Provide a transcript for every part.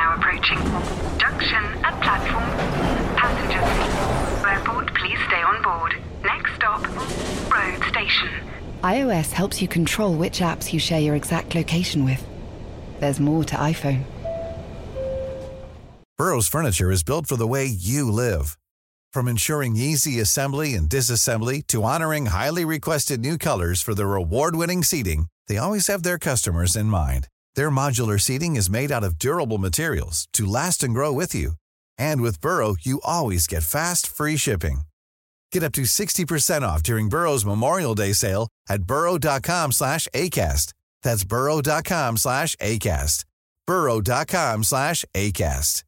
now approaching. Junction at platform. Passengers. Airport, please stay on board. Next stop, road station. iOS helps you control which apps you share your exact location with. There's more to iPhone. Burrow's furniture is built for the way you live. From ensuring easy assembly and disassembly to honoring highly requested new colors for their award-winning seating, they always have their customers in mind. Their modular seating is made out of durable materials to last and grow with you. And with Burrow, you always get fast, free shipping. Get up to 60% off during Burrow's Memorial Day sale at burrow.com/ACAST. That's burrow.com/ACAST. burrow.com/ACAST.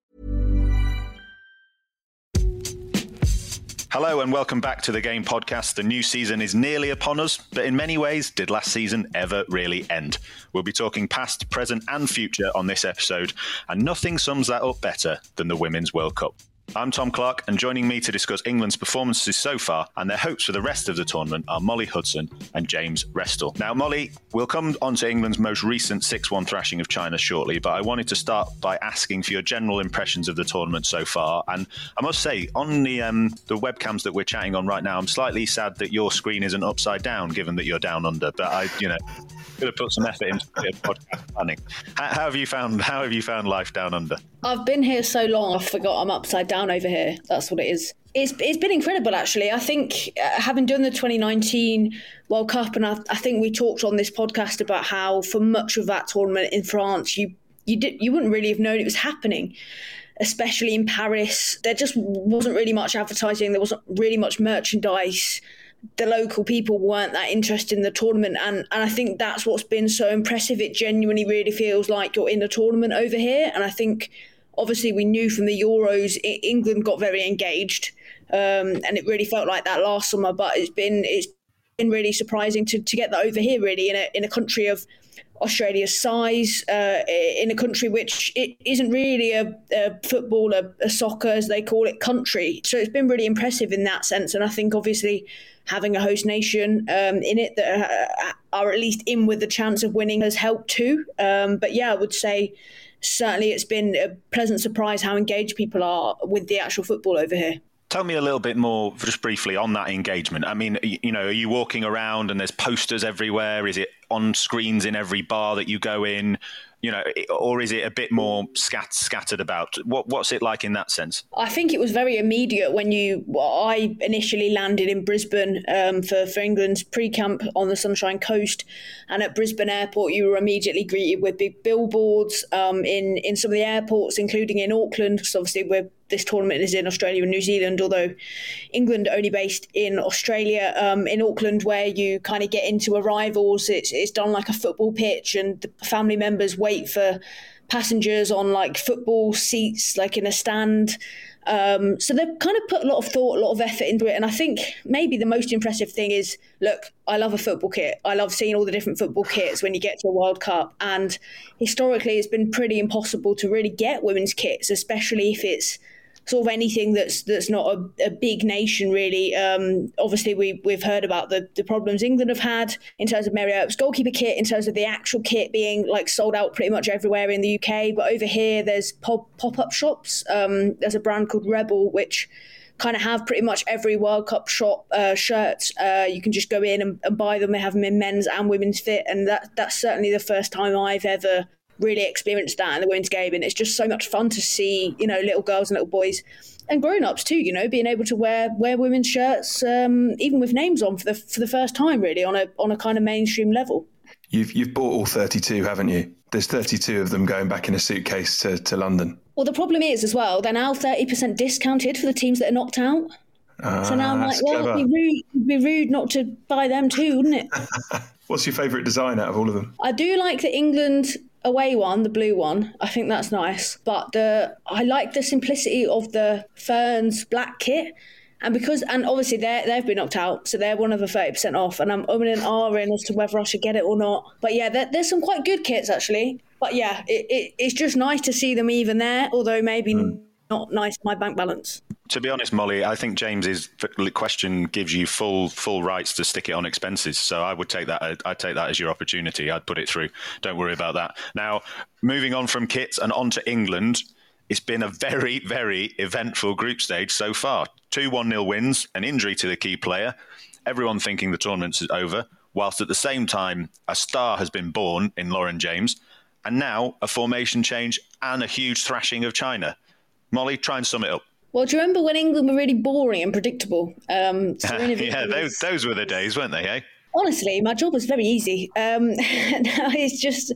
Hello and welcome back to the Game Podcast. The new season is nearly upon us, but in many ways, did last season ever really end? We'll be talking past, present and future on this episode, and nothing sums that up better than the Women's World Cup. I'm Tom Clark, and joining me to discuss England's performances so far and their hopes for the rest of the tournament are Molly Hudson and James Restle. Now, Molly, we'll come on to England's most recent 6-1 thrashing of China shortly, but I wanted to start by asking for your general impressions of the tournament so far. And I must say, on the webcams that we're chatting on right now, I'm slightly sad that your screen isn't upside down, given that you're down under. But I, could have put some effort into podcast planning. How have you found life down under? I've been here so long, I forgot I'm upside down over here. That's what it is. It's been incredible, actually. I think having done the 2019 World Cup, and I think we talked on this podcast about how for much of that tournament in France, you wouldn't really have known it was happening, especially in Paris. There just wasn't really much advertising. There wasn't really much merchandise. The local people weren't that interested in the tournament, and I think that's what's been so impressive. It genuinely really feels like you're in a tournament over here, and I think obviously we knew from the Euros England got very engaged, and it really felt like that last summer, but it's been really surprising to get that over here, really, in a country of Australia's size, in a country which it isn't really a football, a soccer as they call it, country. So it's been really impressive in that sense, and I think obviously having a host nation in it that are at least in with the chance of winning has helped too. But yeah, I would say certainly it's been a pleasant surprise how engaged people are with the actual football over here. Tell me a little bit more, just briefly, on that engagement. I mean, are you walking around and there's posters everywhere? Is it on screens in every bar that you go in? Or is it a bit more scattered about? What's it like in that sense? I think it was very immediate when I initially landed in Brisbane for England's pre-camp on the Sunshine Coast, and at Brisbane Airport you were immediately greeted with big billboards in some of the airports, including in Auckland, because obviously this tournament is in Australia and New Zealand, although England are only based in Australia. In Auckland, where you kind of get into arrivals, it's done like a football pitch, and the family members wait for passengers on like football seats, like in a stand. So they've kind of put a lot of thought, a lot of effort into it. And I think maybe the most impressive thing is, look, I love a football kit. I love seeing all the different football kits when you get to a World Cup. And historically, it's been pretty impossible to really get women's kits, especially if it's sort of anything that's not a big nation, really. Obviously, we've heard about the problems England have had in terms of Mary Earp's goalkeeper kit, in terms of the actual kit being like sold out pretty much everywhere in the UK. But over here, there's pop-up shops. There's a brand called Rebel, which kind of have pretty much every World Cup shop shirts. You can just go in and buy them. They have them in men's and women's fit. And that's certainly the first time I've ever really experienced that in the women's game, and it's just so much fun to see, little girls and little boys and grown-ups too, being able to wear women's shirts, even with names on for the first time, really, on a kind of mainstream level. You've bought all 32, haven't you? There's 32 of them going back in a suitcase to London. Well, the problem is as well, they're now 30% discounted for the teams that are knocked out. So now I'm like, well, it'd be rude not to buy them too, wouldn't it? What's your favourite design out of all of them? I do like the England away one, the blue one. I think that's nice. But I like the simplicity of the Ferns black kit. And obviously they've been knocked out, so they're one of the 30% off. And I'm umming and ahhing as to whether I should get it or not. But yeah, there's some quite good kits actually. But yeah, it's just nice to see them even there, although maybe not nice to my bank balance. To be honest, Molly, I think James's question gives you full rights to stick it on expenses. So I would take that. I'd take that as your opportunity. I'd put it through. Don't worry about that. Now, moving on from kits and on to England, it's been a very, very eventful group stage so far. 2 1-0 wins, an injury to the key player, everyone thinking the tournament's over, whilst at the same time a star has been born in Lauren James, and now a formation change and a huge thrashing of China. Molly, try and sum it up. Well, do you remember when England were really boring and predictable? Those were the days, weren't they, eh? Honestly, my job was very easy. Now it's just...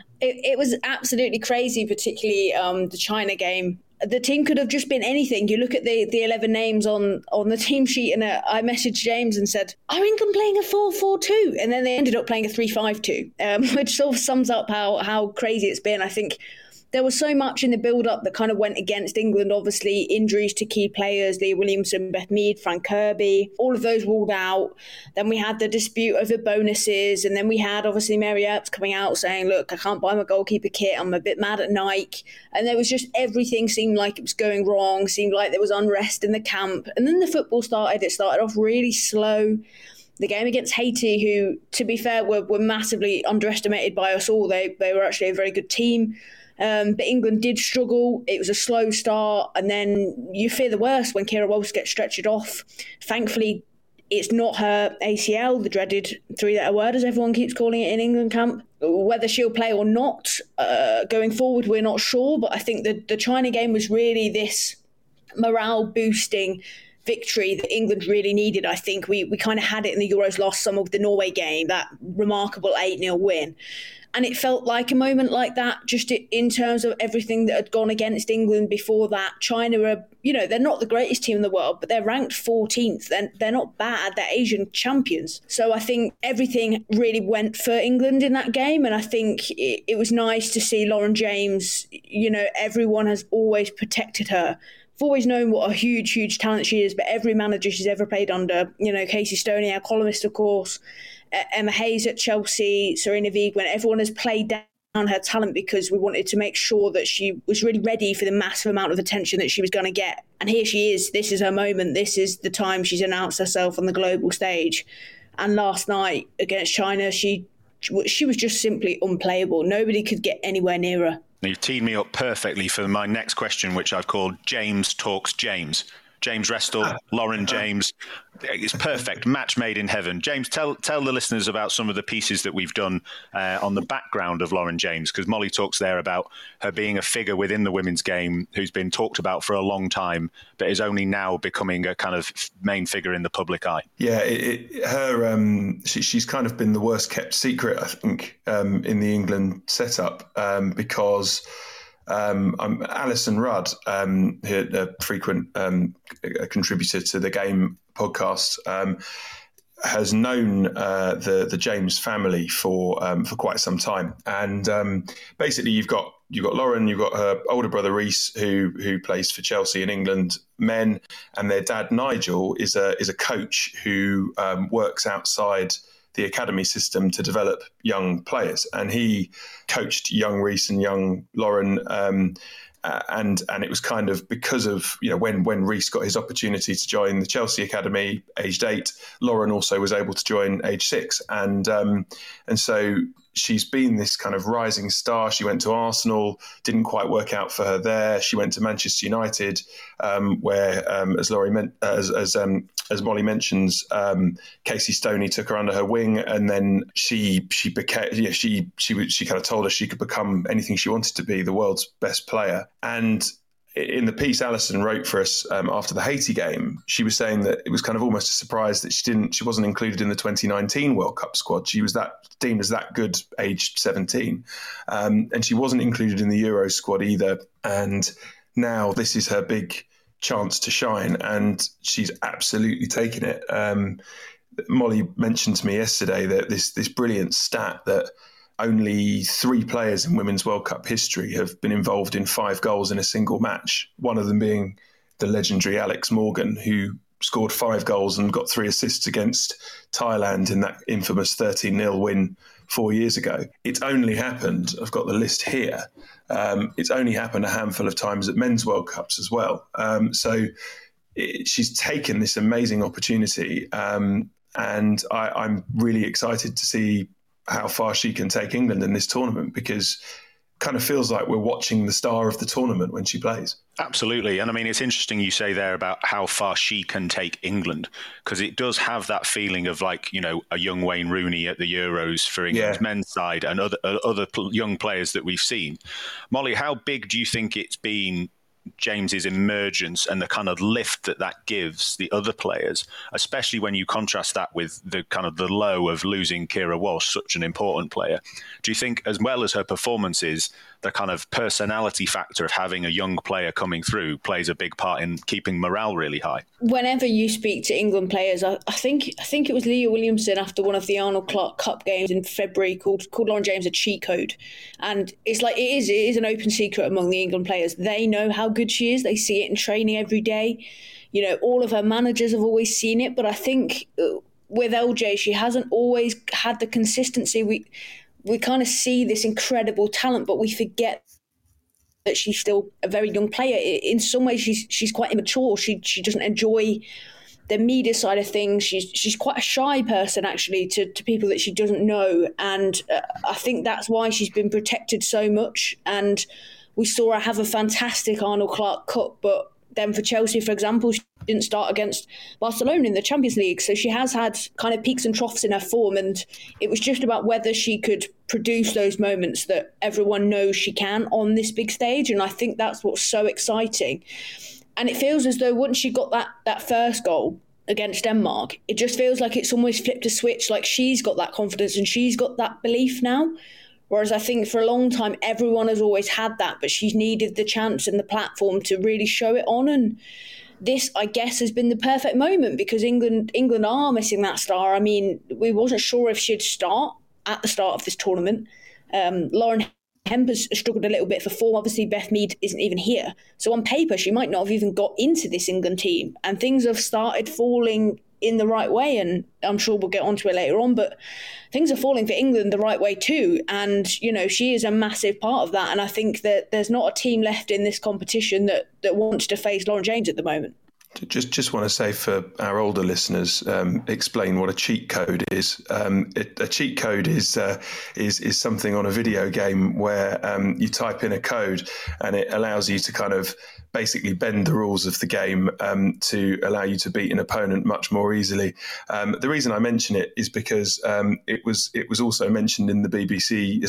It was absolutely crazy, particularly the China game. The team could have just been anything. You look at the 11 names on the team sheet, and I messaged James and said, "Are England playing a 4-4-2?" And then they ended up playing a 3-5-2, which sort of sums up how crazy it's been. I think there was so much in the build-up that kind of went against England. Obviously, injuries to key players, Leah Williamson, Beth Mead, Fran Kirby, all of those ruled out. Then we had the dispute over bonuses. And then we had, obviously, Mary Earps coming out saying, look, I can't buy my goalkeeper kit. I'm a bit mad at Nike. And there was just everything seemed like it was going wrong, seemed like there was unrest in the camp. And then the football started. It started off really slow. The game against Haiti, who, to be fair, were massively underestimated by us all. They were actually a very good team. But England did struggle. It was a slow start, and then you fear the worst when Keira Walsh gets stretched off. Thankfully, it's not her ACL, the dreaded 3-letter word, as everyone keeps calling it in England camp. Whether she'll play or not going forward, we're not sure. But I think the China game was really this morale-boosting victory that England really needed. I think we kind of had it in the Euros last summer with the Norway game, that remarkable 8-0 win. And it felt like a moment like that, just in terms of everything that had gone against England before that. China are, they're not the greatest team in the world, but they're ranked 14th. They're not bad. They're Asian champions. So I think everything really went for England in that game. And I think it was nice to see Lauren James. Everyone has always protected her. I've always known what a huge, huge talent she is, but every manager she's ever played under, Casey Stoney, our columnist, of course, Emma Hayes at Chelsea, Serena Wiegmann, everyone has played down her talent because we wanted to make sure that she was really ready for the massive amount of attention that she was going to get. And here she is. This is her moment. This is the time she's announced herself on the global stage. And last night against China, she was just simply unplayable. Nobody could get anywhere near her. You've teed me up perfectly for my next question, which I've called James Talks James. James Restall, Lauren James. It's perfect. Match made in heaven. James, tell the listeners about some of the pieces that we've done on the background of Lauren James, because Molly talks there about her being a figure within the women's game who's been talked about for a long time, but is only now becoming a kind of main figure in the public eye. Yeah, she's kind of been the worst kept secret, I think, in the England setup because... Alison Rudd, a frequent contributor to the Game podcast, has known the James family for quite some time, and basically you've got Lauren, you've got her older brother Reece, who plays for Chelsea in England men, and their dad Nigel is a coach who works outside the academy system to develop young players. And he coached young Reece and young Lauren. And it was kind of because of, when Reece got his opportunity to join the Chelsea academy aged 8, Lauren also was able to join age 6. And so she's been this kind of rising star. She went to Arsenal, didn't quite work out for her there. She went to Manchester United, where, as Molly mentions, Casey Stoney took her under her wing, and then she became. She kind of told us she could become anything she wanted to be, the world's best player. And in the piece Alison wrote for us after the Haiti game, she was saying that it was kind of almost a surprise that she wasn't included in the 2019 World Cup squad. She was deemed as that good, aged 17, and she wasn't included in the Euros squad either. And now this is her big chance to shine, and she's absolutely taken it. Molly mentioned to me yesterday that this brilliant stat that only 3 players in Women's World Cup history have been involved in 5 goals in a single match, one of them being the legendary Alex Morgan, who scored 5 goals and got 3 assists against Thailand in that infamous 13-0 win 4 years ago. It's only happened, I've got the list here, it's only happened a handful of times at Men's World Cups as well. She's taken this amazing opportunity, and I'm really excited to see how far she can take England in this tournament, because kind of feels like we're watching the star of the tournament when she plays. Absolutely. And I mean, it's interesting you say there about how far she can take England, because it does have that feeling of like, you know, a young Wayne Rooney at the Euros for England's men's side and other young players that we've seen. Molly, how big do you think it's been, James's emergence and the kind of lift that gives the other players, especially when you contrast that with the kind of the low of losing Keira Walsh, such an important player? Do you think, as well as her performances, the kind of personality factor of having a young player coming through plays a big part in keeping morale really high? Whenever you speak to England players, I think it was Leah Williamson after one of the Arnold Clark Cup games in February called Lauren James a cheat code. And it's like, it is an open secret among the England players. They know how good she is. They see it in training every day. You know, all of her managers have always seen it. But I think with LJ, she hasn't always had the consistency. We kind of see this incredible talent, but we forget that she's still a very young player. In some ways, she's quite immature. She doesn't enjoy the media side of things. She's quite a shy person, actually, to people that she doesn't know. And I think that's why she's been protected so much. And we saw her have a fantastic Arnold Clark Cup, but then for Chelsea, for example, she didn't start against Barcelona in the Champions League. So she has had kind of peaks and troughs in her form. And it was just about whether she could produce those moments that everyone knows she can on this big stage. And I think that's what's so exciting. And it feels as though once she got that first goal against Denmark, it just feels like it's almost flipped a switch. Like she's got that confidence and she's got that belief now. Whereas I think for a long time, everyone has always had that, but she's needed the chance and the platform to really show it on. And this, I guess, has been the perfect moment, because England are missing that star. I mean, we wasn't sure if she'd start at the start of this tournament. Lauren Hemp has struggled a little bit for form. Obviously, Beth Mead isn't even here. So on paper, she might not have even got into this England team. And things have started falling in the right way, and I'm sure we'll get onto it later on, but things are falling for England the right way too. And, you know, she is a massive part of that. And I think that there's not a team left in this competition that wants to face Lauren James at the moment. Just want to say for our older listeners, explain what a cheat code is. A cheat code is something on a video game where you type in a code and it allows you to kind of basically bend the rules of the game to allow you to beat an opponent much more easily. The reason I mention it is because it was also mentioned in the BBC,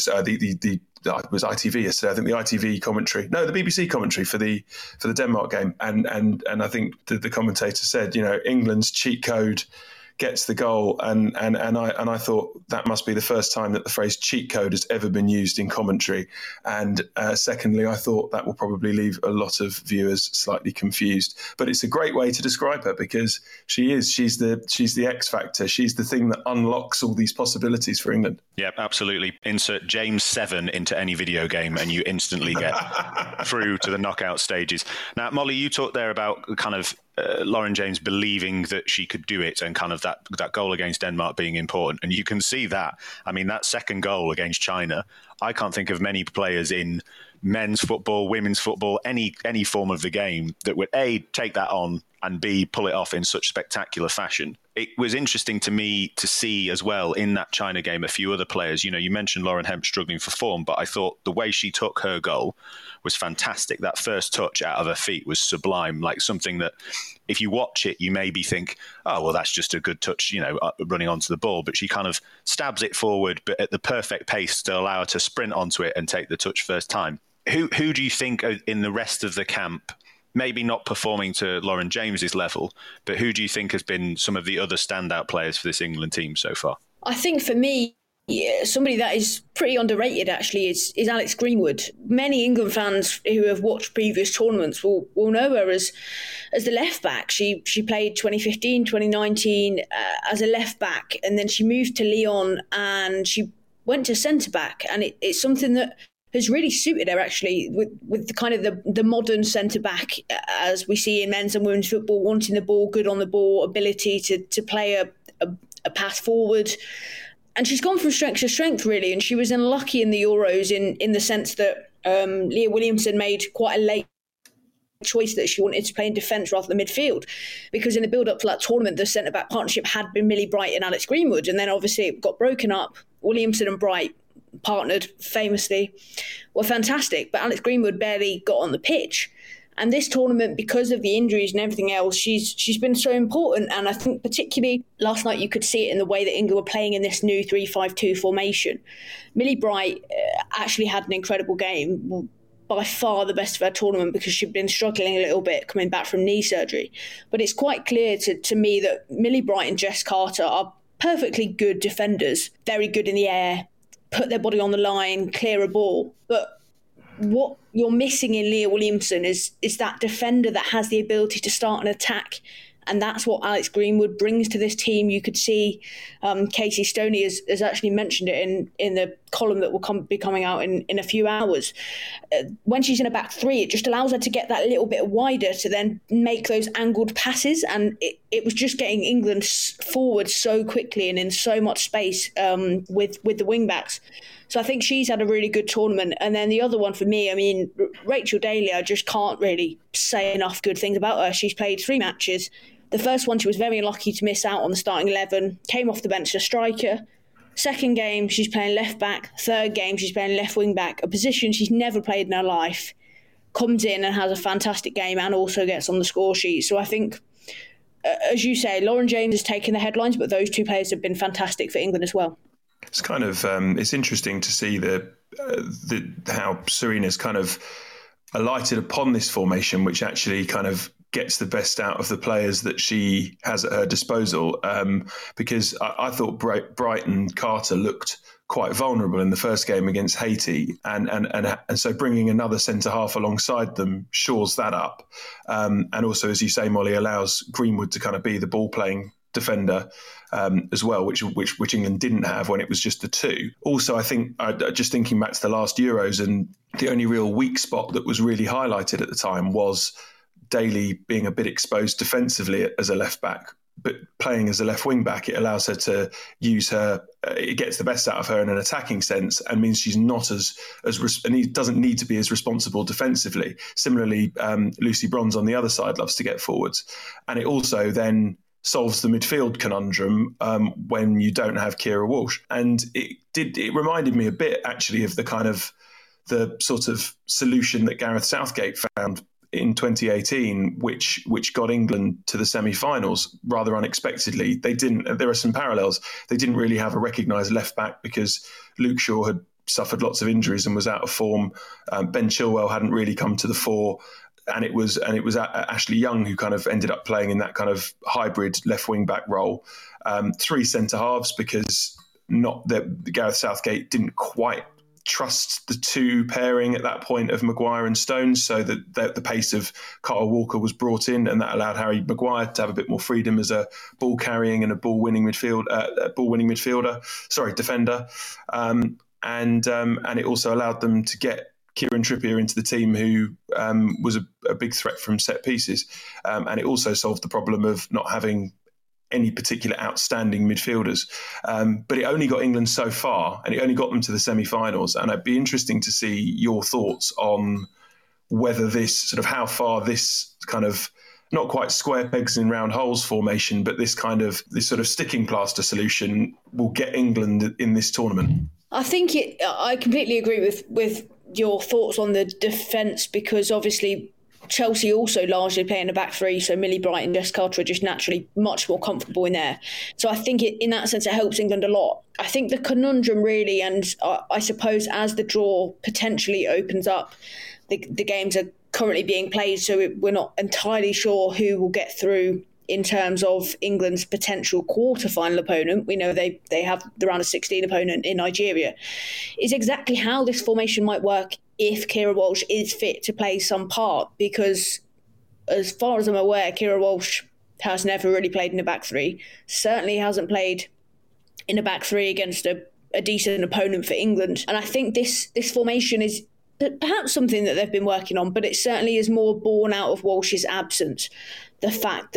it was ITV yesterday. I think the ITV commentary, the BBC commentary for the Denmark game, and I think the commentator said, you know, England's cheat code gets the goal, and I thought that must be the first time that the phrase cheat code has ever been used in commentary. And secondly, I thought that will probably leave a lot of viewers slightly confused. But it's a great way to describe her, because she's the X factor. She's the thing that unlocks all these possibilities for England. Yeah, absolutely. Insert James 7 into any video game and you instantly get through to the knockout stages. Now, Molly, you talked there about kind of Lauren James believing that she could do it, and kind of that goal against Denmark being important. And you can see that. I mean, that second goal against China, I can't think of many players in men's football, women's football, any form of the game that would A, take that on, and B, pull it off in such spectacular fashion. It was interesting to me to see as well in that China game a few other players. You know, you mentioned Lauren Hemp struggling for form, but I thought the way she took her goal was fantastic. That first touch out of her feet was sublime, like something that if you watch it, you maybe think, oh, well, that's just a good touch, you know, running onto the ball. But she kind of stabs it forward, but at the perfect pace to allow her to sprint onto it and take the touch first time. Who do you think in the rest of the camp, maybe not performing to Lauren James's level, but who do you think has been some of the other standout players for this England team so far? I think for me, somebody that is pretty underrated actually is Alex Greenwood. Many England fans who have watched previous tournaments will know her as the left back. She played 2015, 2019 as a left back, and then she moved to Lyon and she went to centre back, and it's something that has really suited her actually with the kind of the modern centre-back as we see in men's and women's football, wanting the ball, good on the ball, ability to play a pass forward. And she's gone from strength to strength, really. And she was unlucky in the Euros in the sense that Leah Williamson made quite a late choice that she wanted to play in defence rather than midfield, because in the build-up to that tournament, the centre-back partnership had been Millie Bright and Alex Greenwood, and then obviously it got broken up. Williamson and Bright partnered famously, were fantastic, but Alex Greenwood barely got on the pitch. And this tournament, because of the injuries and everything else, she's been so important. And I think particularly last night you could see it in the way that England were playing in this new 3-5-2 formation. Millie Bright actually had an incredible game, by far the best of her tournament, because she'd been struggling a little bit coming back from knee surgery. But it's quite clear to me that Millie Bright and Jess Carter are perfectly good defenders, very good in the air, put their body on the line, clear a ball. But what you're missing in Leah Williamson is that defender that has the ability to start an attack. And that's what Alex Greenwood brings to this team. You could see Casey Stoney has actually mentioned it in the column that will be coming out in a few hours. When she's in a back three, it just allows her to get that little bit wider to then make those angled passes. And it was just getting England forward so quickly and in so much space with the wing-backs. So I think she's had a really good tournament. And then the other one for me, I mean, Rachel Daly, I just can't really say enough good things about her. She's played 3 matches. The first one, she was very lucky to miss out on the starting 11, came off the bench as a striker. Second game, she's playing left back. Third game, she's playing left wing back, a position she's never played in her life. Comes in and has a fantastic game and also gets on the score sheet. So I think, as you say, Lauren James has taken the headlines, but those 2 players have been fantastic for England as well. It's kind of it's interesting to see how Serena's kind of alighted upon this formation, which actually kind of gets the best out of the players that she has at her disposal. Because I thought Bright and Carter looked quite vulnerable in the first game against Haiti, and so bringing another centre half alongside them shores that up, and also, as you say, Molly, allows Greenwood to kind of be the ball playing defender as well, which England didn't have when it was just the 2. Also, I think, just thinking back to the last Euros, and the only real weak spot that was really highlighted at the time was Daly being a bit exposed defensively as a left back, but playing as a left wing back, it allows her to use her. It gets the best out of her in an attacking sense, and means she's not as and doesn't need to be as responsible defensively. Similarly, Lucy Bronze on the other side loves to get forwards, and it also then solves the midfield conundrum when you don't have Keira Walsh. And it reminded me a bit actually of the sort of solution that Gareth Southgate found in 2018, which got England to the semi-finals rather unexpectedly. There are some parallels. They didn't really have a recognised left back because Luke Shaw had suffered lots of injuries and was out of form. Ben Chilwell hadn't really come to the fore. And it was Ashley Young who kind of ended up playing in that kind of hybrid left wing back role. 3 centre halves, because Gareth Southgate didn't quite trust the 2 pairing at that point of Maguire and Stones, so that the pace of Carter Walker was brought in, and that allowed Harry Maguire to have a bit more freedom as a ball carrying and a ball winning defender, and it also allowed them to get Kieran Trippier into the team, who was a big threat from set pieces. And it also solved the problem of not having any particular outstanding midfielders. But it only got England so far, and it only got them to the semi-finals. And it'd be interesting to see your thoughts on whether how far this kind of, not quite square pegs in round holes formation, but this sort of sticking plaster solution will get England in this tournament. I think I completely agree with your thoughts on the defence, because obviously Chelsea also largely play in a back 3, so Millie Bright and Jess Carter are just naturally much more comfortable in there. So I think in that sense it helps England a lot. I think the conundrum really, and I suppose as the draw potentially opens up, the games are currently being played, so we're not entirely sure who will get through in terms of England's potential quarter-final opponent. We know they have the round of 16 opponent in Nigeria. Is exactly how this formation might work if Keira Walsh is fit to play some part, because as far as I'm aware, Keira Walsh has never really played in a back 3, certainly hasn't played in a back 3 against a decent opponent for England. And I think this formation is perhaps something that they've been working on, but it certainly is more born out of Walsh's absence. The fact that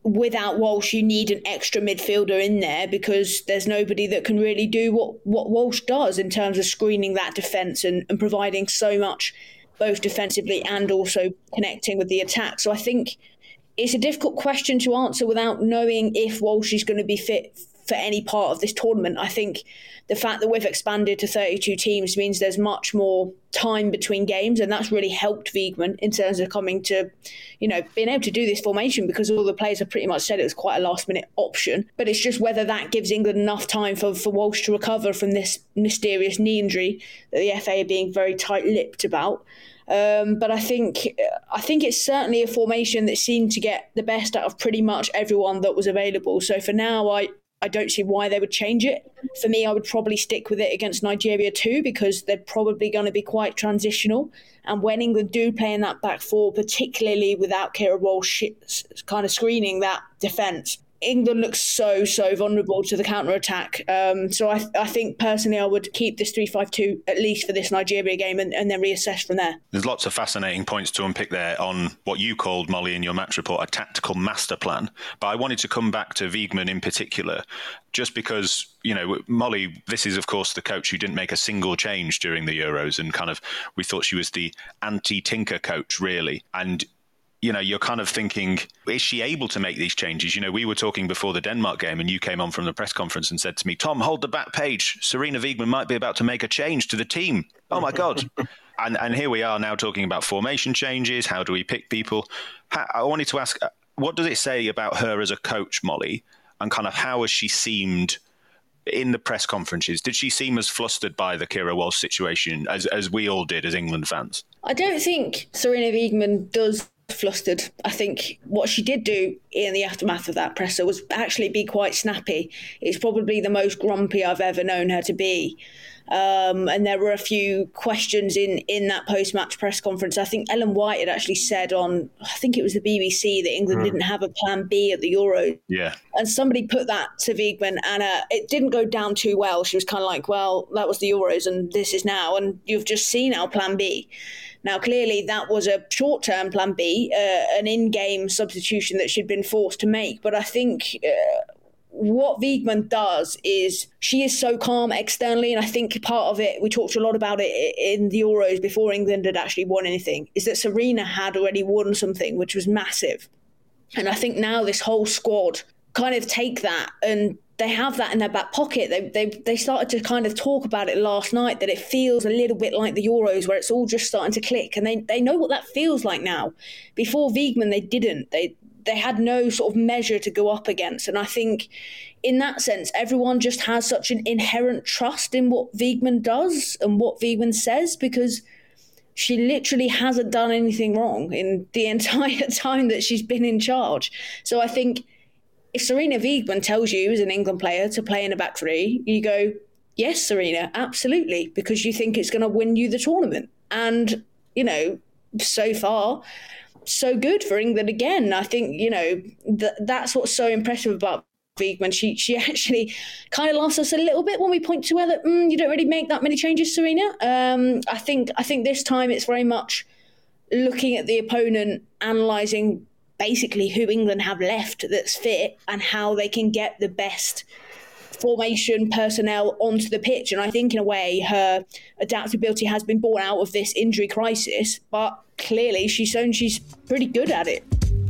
without Walsh, you need an extra midfielder in there because there's nobody that can really do what Walsh does in terms of screening that defence and providing so much, both defensively and also connecting with the attack. So I think it's a difficult question to answer without knowing if Walsh is going to be fit for any part of this tournament. I think the fact that we've expanded to 32 teams means there's much more time between games, and that's really helped Wiegman in terms of coming to, being able to do this formation, because all the players have pretty much said it was quite a last-minute option. But it's just whether that gives England enough time for Walsh to recover from this mysterious knee injury that the FA are being very tight-lipped about. But I think it's certainly a formation that seemed to get the best out of pretty much everyone that was available. So for now, I don't see why they would change it. For me, I would probably stick with it against Nigeria too, because they're probably going to be quite transitional. And when England do play in that back four, particularly without Keira Walsh kind of screening that defence, England looks so vulnerable to the counter-attack. So I think personally I would keep this 3-5-2 at least for this Nigeria game and then reassess from there. There's lots of fascinating points to unpick there on what you called, Molly, in your match report, a tactical master plan. But I wanted to come back to Wiegman in particular, just because, Molly, this is, of course, the coach who didn't make a single change during the Euros, and kind of we thought she was the anti-Tinker coach, really. And you're kind of thinking, is she able to make these changes? We were talking before the Denmark game and you came on from the press conference and said to me, Tom, hold the back page. Sarina Wiegman might be about to make a change to the team. Oh, my God. And here we are now talking about formation changes. How do we pick people? I wanted to ask, what does it say about her as a coach, Molly? And kind of how has she seemed in the press conferences? Did she seem as flustered by the Keira Walsh situation as we all did as England fans? I don't think Sarina Wiegman does flustered. I think what she did do in the aftermath of that presser was actually be quite snappy. It's probably the most grumpy I've ever known her to be. And there were a few questions in that post-match press conference. I think Ellen White had actually said on, I think it was the BBC, that England didn't have a plan B at the Euros. Yeah. And somebody put that to Wiegman and it didn't go down too well. She was kind of like, well, that was the Euros and this is now. And you've just seen our plan B. Now, clearly, that was a short-term plan B, an in-game substitution that she'd been forced to make. But I think what Wiegman does is she is so calm externally, and I think part of it, we talked a lot about it in the Euros before England had actually won anything, is that Sarina had already won something, which was massive. And I think now this whole squad kind of take that and they have that in their back pocket. They started to kind of talk about it last night, that it feels a little bit like the Euros where it's all just starting to click, and they know what that feels like now. Before Wiegman, they didn't. They had no sort of measure to go up against. And I think in that sense, everyone just has such an inherent trust in what Wiegman does and what Wiegman says, because she literally hasn't done anything wrong in the entire time that she's been in charge. So I think if Sarina Wiegman tells you as an England player to play in a back three, you go, yes, Sarina, absolutely, because you think it's going to win you the tournament. And, so far, so good for England again. I think, that's what's so impressive about Wiegman. She actually kind of lost us a little bit when we point to her that you don't really make that many changes, Sarina. I think this time it's very much looking at the opponent, analysing basically who England have left that's fit and how they can get the best formation personnel onto the pitch. And I think in a way her adaptability has been born out of this injury crisis, but clearly she's shown she's pretty good at it.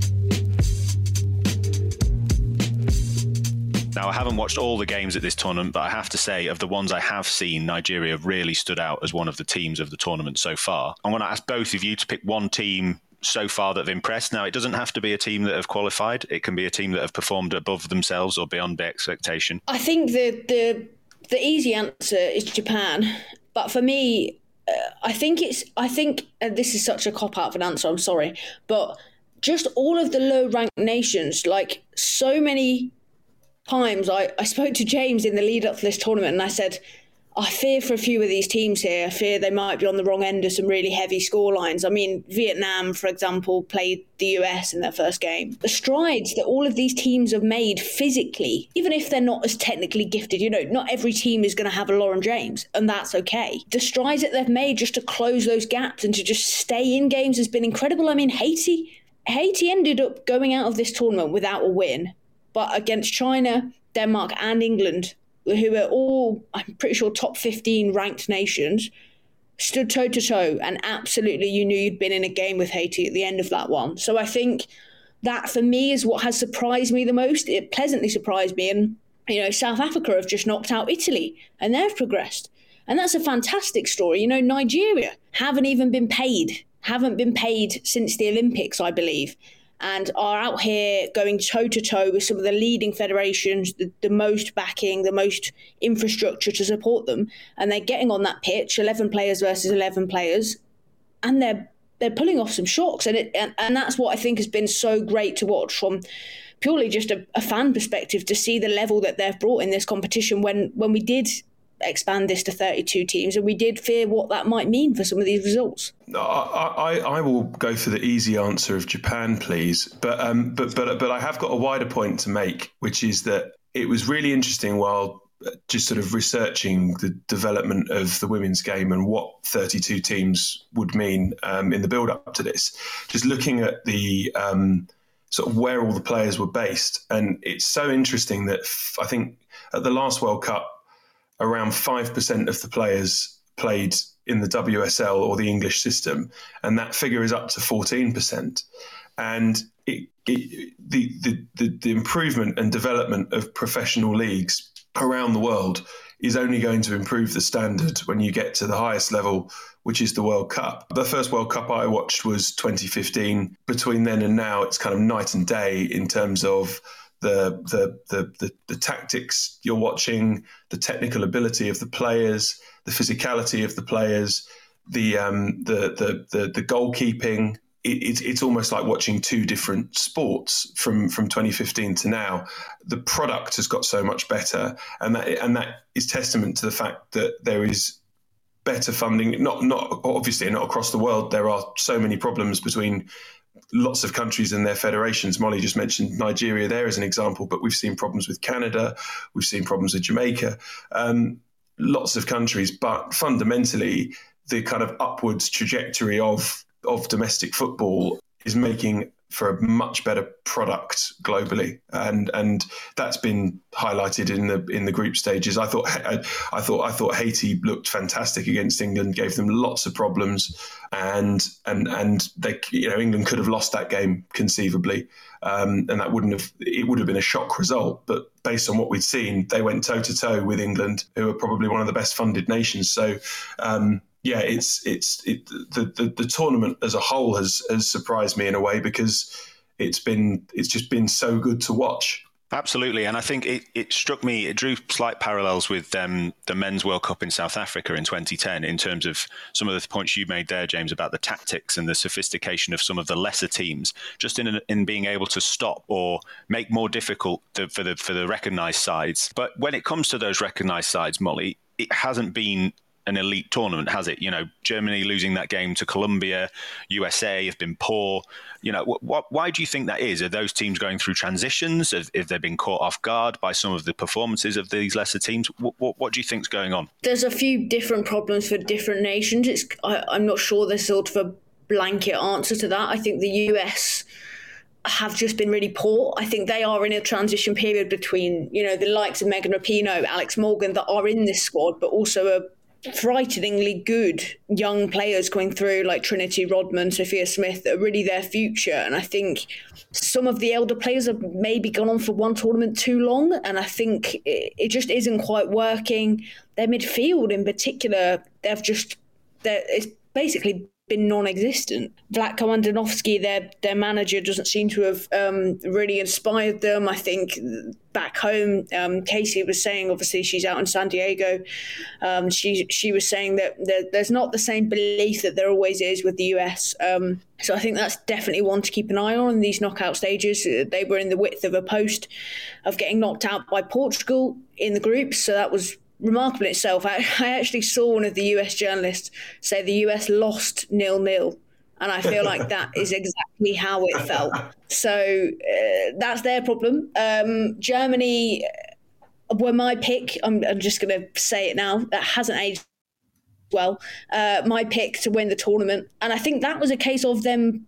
Now, I haven't watched all the games at this tournament, but I have to say, of the ones I have seen, Nigeria really stood out as one of the teams of the tournament so far. I'm going to ask both of you to pick one team so far that have impressed. Now, it doesn't have to be a team that have qualified. It can be a team that have performed above themselves or beyond their expectation. I think the easy answer is Japan. But for me, I think this is such a cop-out of an answer, I'm sorry, but just all of the low-ranked nations, like so many times I spoke to James in the lead-up to this tournament and I said, I fear for a few of these teams here. I fear they might be on the wrong end of some really heavy scorelines. I mean, Vietnam, for example, played the US in their first game. The strides that all of these teams have made physically, even if they're not as technically gifted, not every team is going to have a Lauren James, and that's okay. The strides that they've made just to close those gaps and to just stay in games has been incredible. I mean, Haiti Haiti ended up going out of this tournament without a win, but against China, Denmark and England, who are all, I'm pretty sure, top 15 ranked nations, stood toe-to-toe, and absolutely you knew you'd been in a game with Haiti at the end of that one. So I think that, for me, is what has surprised me the most. It pleasantly surprised me. And, South Africa have just knocked out Italy, and they've progressed. And that's a fantastic story. Nigeria haven't been paid since the Olympics, I believe, and are out here going toe-to-toe with some of the leading federations, the most backing, the most infrastructure to support them. And they're getting on that pitch, 11 players versus 11 players, and they're pulling off some shocks. And that's what I think has been so great to watch from purely just a fan perspective, to see the level that they've brought in this competition when we did expand this to 32 teams, and we did fear what that might mean for some of these results. I will go for the easy answer of Japan, please, but I have got a wider point to make, which is that it was really interesting while just sort of researching the development of the women's game and what 32 teams would mean in the build up to this, just looking at the sort of where all the players were based. And it's so interesting that I think at the last World Cup, around 5% of the players played in the WSL or the English system, and that figure is up to 14%. And the improvement and development of professional leagues around the world is only going to improve the standard when you get to the highest level, which is the World Cup. The first World Cup I watched was 2015. Between then and now, it's kind of night and day in terms of the tactics you're watching, the technical ability of the players, the physicality of the players, the goalkeeping. It's almost like watching two different sports from 2015 to now. The product has got so much better, and that is testament to the fact that there is better funding. Not obviously not across the world. There are so many problems between lots of countries and their federations. Molly just mentioned Nigeria there as an example, but we've seen problems with Canada, we've seen problems with Jamaica, lots of countries. But fundamentally, the kind of upwards trajectory of domestic football is making for a much better product globally, and that's been highlighted in the group stages. I thought Haiti looked fantastic against England, gave them lots of problems, and they, England could have lost that game conceivably, and that would have been a shock result. But based on what we'd seen, they went toe to toe with England, who are probably one of the best funded nations. So. The tournament as a whole has surprised me in a way, because it's just been so good to watch. Absolutely. And I think it struck me, it drew slight parallels with the Men's World Cup in South Africa in 2010 in terms of some of the points you made there, James, about the tactics and the sophistication of some of the lesser teams, just in being able to stop or make more difficult for the recognised sides. But when it comes to those recognised sides, Molly, it hasn't been an elite tournament, has it? Germany losing that game to Colombia, USA have been poor. Why do you think that is? Are those teams going through transitions? Have they been caught off guard by some of the performances of these lesser teams? What do you think's going on? There's a few different problems for different nations. I'm not sure there's sort of a blanket answer to that. I think the US have just been really poor. I think they are in a transition period between, the likes of Megan Rapinoe, Alex Morgan, that are in this squad, but also a frighteningly good young players coming through like Trinity Rodman, Sophia Smith, that are really their future. And I think some of the elder players have maybe gone on for one tournament too long, and I think it just isn't quite working. Their midfield in particular, it's basically been non-existent. Vlatko Andonovski, their manager, doesn't seem to have really inspired them. I think back home, Casey was saying, obviously she's out in San Diego, she was saying that there's not the same belief that there always is with the US. So I think that's definitely one to keep an eye on in these knockout stages. They were in the width of a post of getting knocked out by Portugal in the groups, so that was remarkable in itself. I actually saw one of the US journalists say the US lost 0-0, and I feel like that is exactly how it felt. So that's their problem. Germany were my pick. I'm just going to say it now. That hasn't aged well. My pick to win the tournament. And I think that was a case of them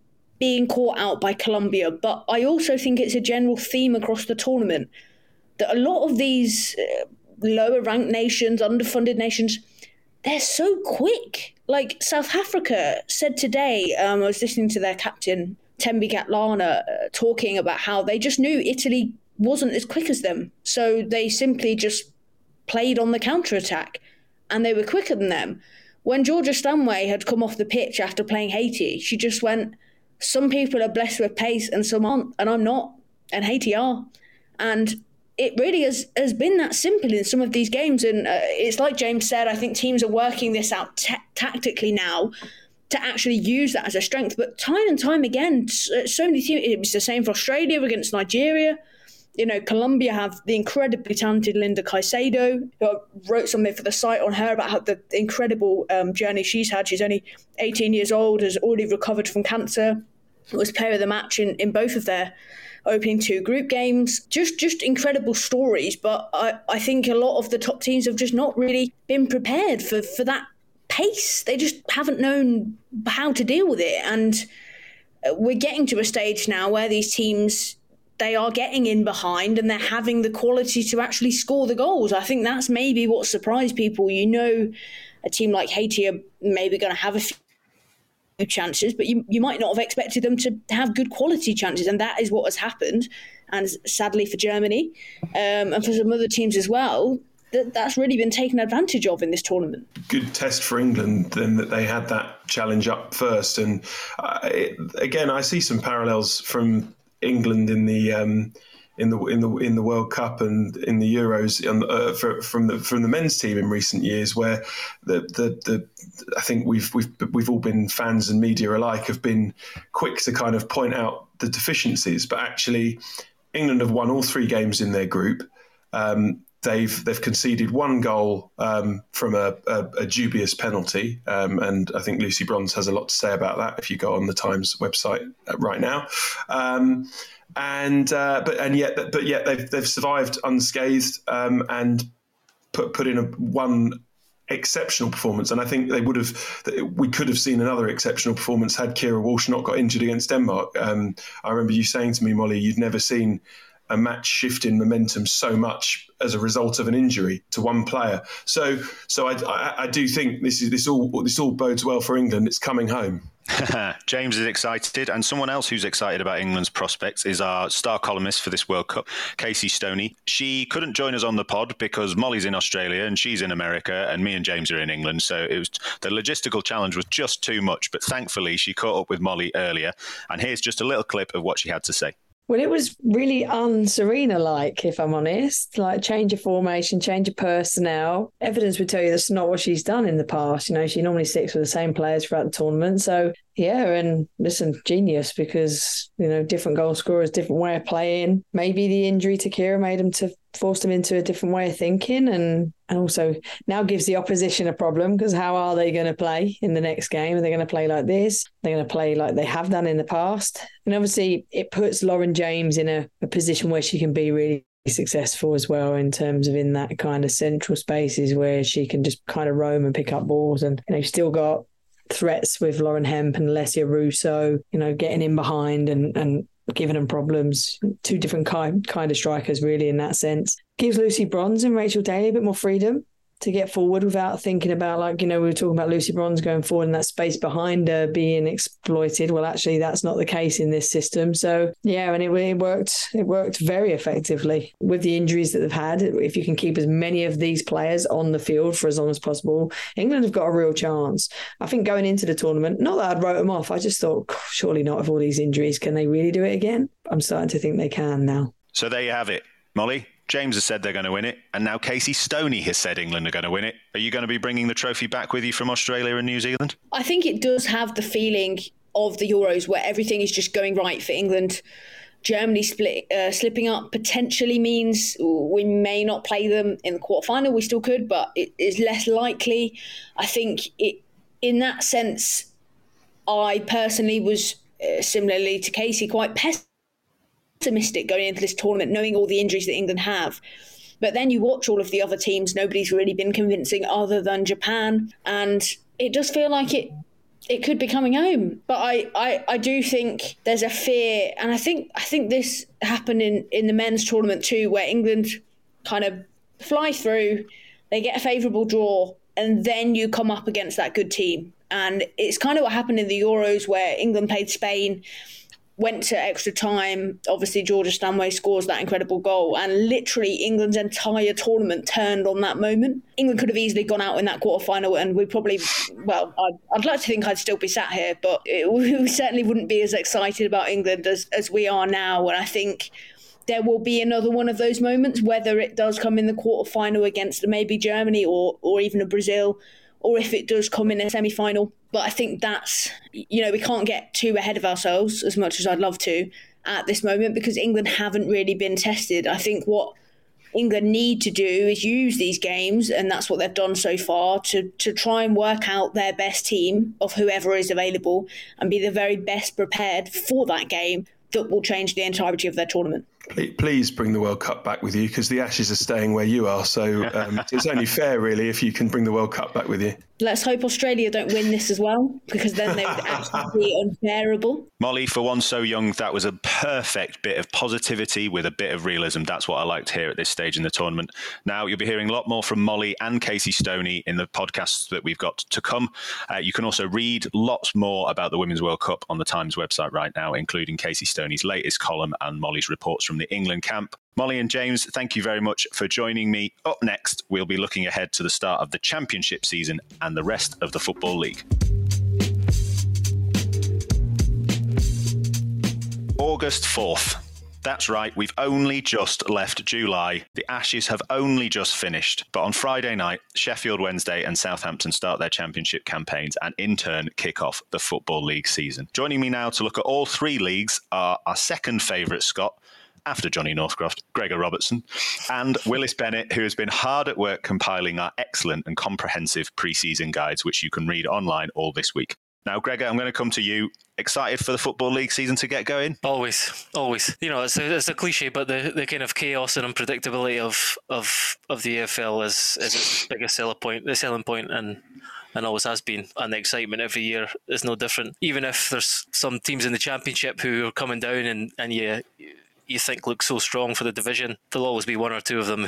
being caught out by Colombia, but I also think it's a general theme across the tournament that a lot of these lower ranked nations, underfunded nations, they're so quick. Like South Africa said today, I was listening to their captain, Thembi Kgatlana, talking about how they just knew Italy wasn't as quick as them. So they simply just played on the counter-attack and they were quicker than them. When Georgia Stanway had come off the pitch after playing Haiti, she just went, some people are blessed with pace and some aren't, and I'm not, and Haiti are. And it really has been that simple in some of these games. And it's like James said, I think teams are working this out tactically now to actually use that as a strength. But time and time again, so many teams, it was the same for Australia against Nigeria. You know, Colombia have the incredibly talented Linda Caicedo, who wrote something for the site on her about how the incredible journey she's had. She's only 18 years old, has already recovered from cancer, was player of the match in both of their opening 2 group games. Just incredible stories, but I think a lot of the top teams have just not really been prepared for that pace. They just haven't known how to deal with it. And we're getting to a stage now where these teams, they are getting in behind and they're having the quality to actually score the goals. I think that's maybe what surprised people. You know, a team like Haiti are maybe going to have a few chances, but you might not have expected them to have good quality chances, and that is what has happened. And sadly for Germany, and for some other teams as well, that's really been taken advantage of in this tournament. Good test for England then that they had that challenge up first, and again I see some parallels from England in the World Cup and in the Euros from the men's team in recent years, where I think we've all been, fans and media alike, have been quick to kind of point out the deficiencies, but actually England have won all 3 games in their group. They've conceded 1 goal from a dubious penalty, and I think Lucy Bronze has a lot to say about that if you go on the Times website right now. But yet they've survived unscathed and put in one exceptional performance. And I think we could have seen another exceptional performance had Keira Walsh not got injured against Denmark. I remember you saying to me, Molly, you'd never seen a match shift in momentum so much as a result of an injury to one player. So I do think this all bodes well for England. It's coming home. James is excited, and someone else who's excited about England's prospects is our star columnist for this World Cup, Casey Stoney. She couldn't join us on the pod because Molly's in Australia and she's in America and me and James are in England, so the logistical challenge was just too much, but thankfully she caught up with Molly earlier, and here's just a little clip of what she had to say. Well, it was really un-Serena-like, if I'm honest. Like, change of formation, change of personnel. Evidence would tell you that's not what she's done in the past. You know, she normally sticks with the same players throughout the tournament. So, yeah, and listen, genius, because, you know, different goal scorers, different way of playing. Maybe the injury to Keira forced them into a different way of thinking, and also now gives the opposition a problem, because how are they going to play in the next game? Are they going to play like this? They're going to play like they have done in the past. And obviously it puts Lauren James in a position where she can be really successful as well, in terms of in that kind of central spaces where she can just kind of roam and pick up balls. And, you know, you've still got threats with Lauren Hemp and Alessia Russo, you know, getting in behind and giving them problems. 2 different kind of strikers, really, in that sense. Gives Lucy Bronze and Rachel Daly a bit more freedom to get forward without thinking about, like, you know, we were talking about Lucy Bronze going forward and that space behind her being exploited. Well, actually, that's not the case in this system. So, yeah, and it worked. It worked very effectively with the injuries that they've had. If you can keep as many of these players on the field for as long as possible, England have got a real chance. I think going into the tournament, not that I'd wrote them off, I just thought, surely not, with all these injuries. Can they really do it again? I'm starting to think they can now. So there you have it, Molly. James has said they're going to win it, and now Casey Stoney has said England are going to win it. Are you going to be bringing the trophy back with you from Australia and New Zealand? I think it does have the feeling of the Euros where everything is just going right for England. Germany slipping up potentially means we may not play them in the quarterfinal. We still could, but it is less likely. I think in that sense, I personally was, similarly to Casey, quite pessimistic going into this tournament, knowing all the injuries that England have. But then you watch all of the other teams, nobody's really been convincing other than Japan, and it does feel like it could be coming home. But I do think there's a fear, and I think this happened in the men's tournament too, where England kind of fly through, they get a favourable draw, and then you come up against that good team. And it's kind of what happened in the Euros, where England played Spain, went to extra time. Obviously, Georgia Stanway scores that incredible goal, and literally England's entire tournament turned on that moment. England could have easily gone out in that quarterfinal, and we probably, well, I'd like to think I'd still be sat here, but we certainly wouldn't be as excited about England as we are now. And I think there will be another one of those moments, whether it does come in the quarterfinal against maybe Germany or even a Brazil, or if it does come in a semi-final. But I think that's, we can't get too ahead of ourselves, as much as I'd love to, at this moment, because England haven't really been tested. I think what England need to do is use these games, and that's what they've done so far, to try and work out their best team of whoever is available and be the very best prepared for that game that will change the entirety of their tournament. Please bring the World Cup back with you, because the Ashes are staying where you are. So it's only fair, really, if you can bring the World Cup back with you. Let's hope Australia don't win this as well, because then they would actually be unbearable. Molly, for one so young, that was a perfect bit of positivity with a bit of realism. That's what I liked here at this stage in the tournament. Now, you'll be hearing a lot more from Molly and Casey Stoney in the podcasts that we've got to come. You can also read lots more about the Women's World Cup on the Times website right now, including Casey Stoney's latest column and Molly's reports from the England camp. Molly and James, thank you very much for joining me. Up next, we'll be looking ahead to the start of the Championship season and the rest of the Football League. August 4th. That's right, we've only just left July. The Ashes have only just finished. But on Friday night, Sheffield Wednesday and Southampton start their Championship campaigns and in turn kick off the Football League season. Joining me now to look at all three leagues are our second favourite Scot, after Johnny Northcroft, Gregor Robertson, and Willis Bennett, who has been hard at work compiling our excellent and comprehensive pre-season guides, which you can read online all this week. Now, Gregor, I'm going to come to you. Excited for the Football League season to get going? Always. It's a cliche, but the kind of chaos and unpredictability of the EFL is its biggest selling point, and always has been. And the excitement every year is no different. Even if there's some teams in the Championship who are coming down and you think look so strong for the division, there'll always be one or two of them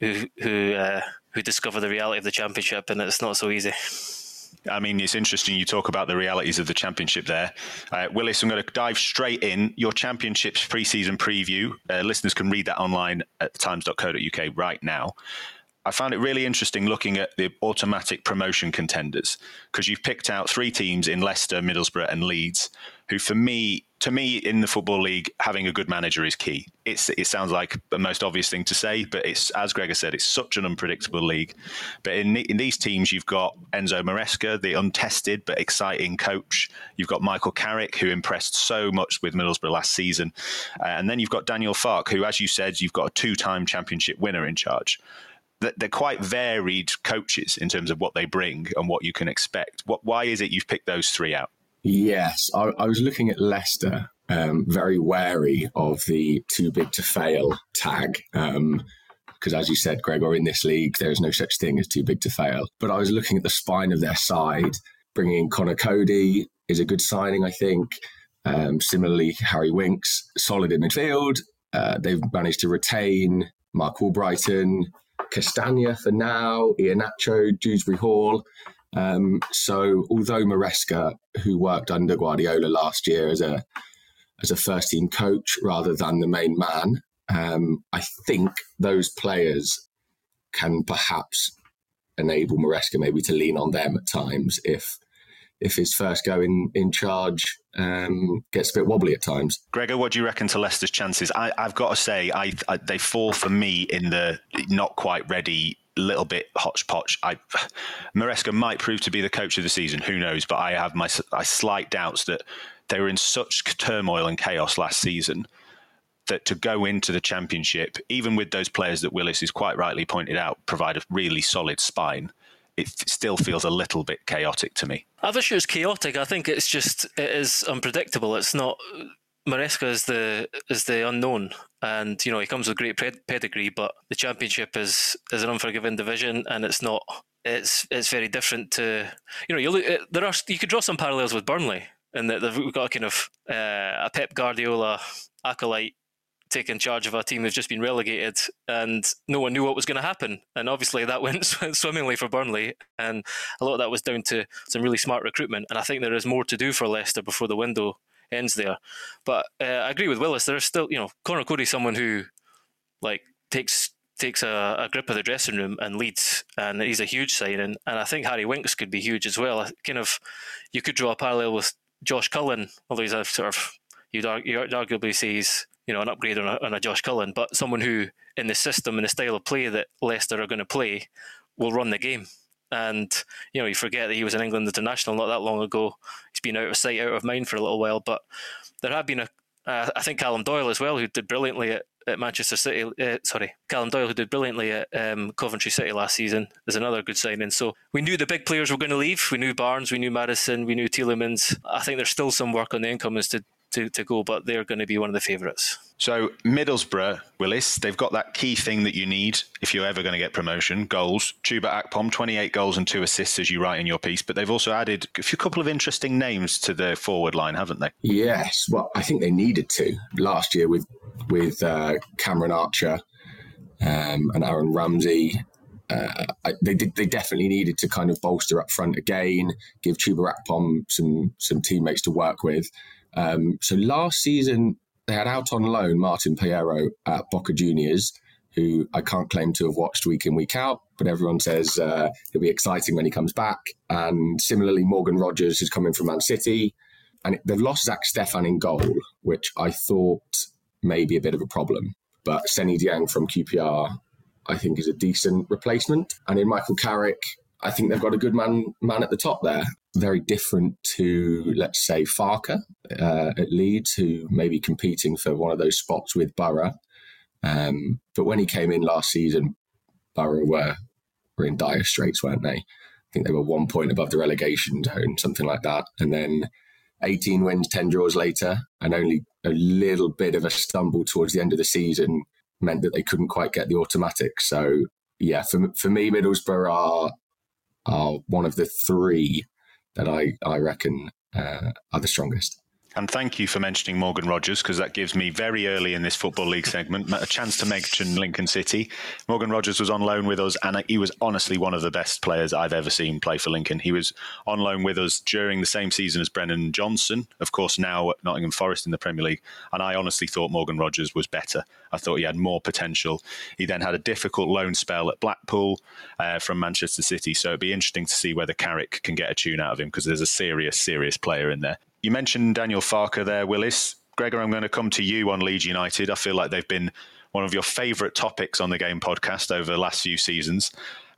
who discover the reality of the Championship, and it's not so easy. I mean, it's interesting you talk about the realities of the Championship there. Willis, I'm going to dive straight in. Your Championship's pre-season preview, listeners can read that online at thetimes.co.uk right now. I found it really interesting looking at the automatic promotion contenders, because you've picked out three teams in Leicester, Middlesbrough and Leeds, who to me in the Football League, having a good manager is key. It sounds like the most obvious thing to say, but it's, as Gregor said, it's such an unpredictable league. But in these teams, you've got Enzo Maresca, the untested but exciting coach. You've got Michael Carrick, who impressed so much with Middlesbrough last season. And then you've got Daniel Farke, who, as you said, you've got a two-time Championship winner in charge. They're quite varied coaches in terms of what they bring and what you can expect. Why is it you've picked those three out? Yes, I was looking at Leicester, very wary of the too big to fail tag. Because as you said, Gregor, in this league, there is no such thing as too big to fail. But I was looking at the spine of their side. Bringing in Connor Cody is a good signing, I think. Similarly, Harry Winks, solid in midfield. They've managed to retain Mark Albrighton, Castagna for now, Iheanacho, Dewsbury Hall. So although Maresca, who worked under Guardiola last year as a first team coach rather than the main man, I think those players can perhaps enable Maresca maybe to lean on them at times if his first go in charge gets a bit wobbly at times. Gregor, what do you reckon to Leicester's chances? I've got to say, they fall for me in the not quite ready, little bit hodgepodge. Maresca might prove to be the coach of the season, who knows, but I have my slight doubts that they were in such turmoil and chaos last season that to go into the Championship, even with those players that Willis has quite rightly pointed out, provide a really solid spine, it still feels a little bit chaotic to me. I wish it was chaotic. I think it is unpredictable. It's not. Maresca is the unknown, and he comes with great pedigree, but the Championship is an unforgiving division, and it's not it's very different to, you look at, you could draw some parallels with Burnley in that we've got a kind of a Pep Guardiola acolyte taking charge of a team who's just been relegated, and no one knew what was going to happen. And obviously that went swimmingly for Burnley, and a lot of that was down to some really smart recruitment. And I think there is more to do for Leicester before the window ends there. But I agree with Willis. There's still, Conor Coady's someone who takes a grip of the dressing room and leads, and he's a huge signing. And I think Harry Winks could be huge as well. You could draw a parallel with Josh Cullen, although he's a sort of, you'd arguably say he's an upgrade on a Josh Cullen, but someone who, in the system and the style of play that Leicester are going to play, will run the game. And you forget that he was an England international not that long ago. He's been out of sight, out of mind for a little while. But there have been I think Callum Doyle as well, who did brilliantly at Manchester City. Callum Doyle, who did brilliantly at Coventry City last season, is another good signing. So we knew the big players were going to leave. We knew Barnes, we knew Maddison, we knew Tielemans. I think there's still some work on the incomings to go, but they're going to be one of the favourites. So Middlesbrough, Willis, they've got that key thing that you need if you're ever going to get promotion, goals. Chuba Akpom, 28 goals and 2 assists, as you write in your piece, but they've also added a couple of interesting names to the forward line, haven't they? Yes, well, I think they needed to. Last year with Cameron Archer and Aaron Ramsey, they definitely needed to kind of bolster up front again, give Chuba Akpom some teammates to work with. So last season, they had out on loan Martin Pereiro at Boca Juniors, who I can't claim to have watched week in, week out, but everyone says he'll be exciting when he comes back. And similarly, Morgan Rogers is coming from Man City. And they've lost Zach Stefan in goal, which I thought may be a bit of a problem. But Seny Dieng from QPR, I think, is a decent replacement. And in Michael Carrick, I think they've got a good man at the top there. Very different to, let's say, Farke at Leeds, who may be competing for one of those spots with Borough. But when he came in last season, Borough were in dire straits, weren't they? I think they were 1 point above the relegation zone, something like that. And then 18 wins, 10 draws later, and only a little bit of a stumble towards the end of the season meant that they couldn't quite get the automatic. So, yeah, for me, Middlesbrough are one of the three that I reckon are the strongest. And thank you for mentioning Morgan Rogers, because that gives me very early in this Football League segment a chance to mention Lincoln City. Morgan Rogers was on loan with us, and he was honestly one of the best players I've ever seen play for Lincoln. He was on loan with us during the same season as Brennan Johnson, of course now at Nottingham Forest in the Premier League, and I honestly thought Morgan Rogers was better. I thought he had more potential. He then had a difficult loan spell at Blackpool from Manchester City, so it'd be interesting to see whether Carrick can get a tune out of him, because there's a serious player in there. You mentioned Daniel Farke there, Willis. Gregor, I'm going to come to you on Leeds United. I feel like they've been one of your favourite topics on the Game podcast over the last few seasons.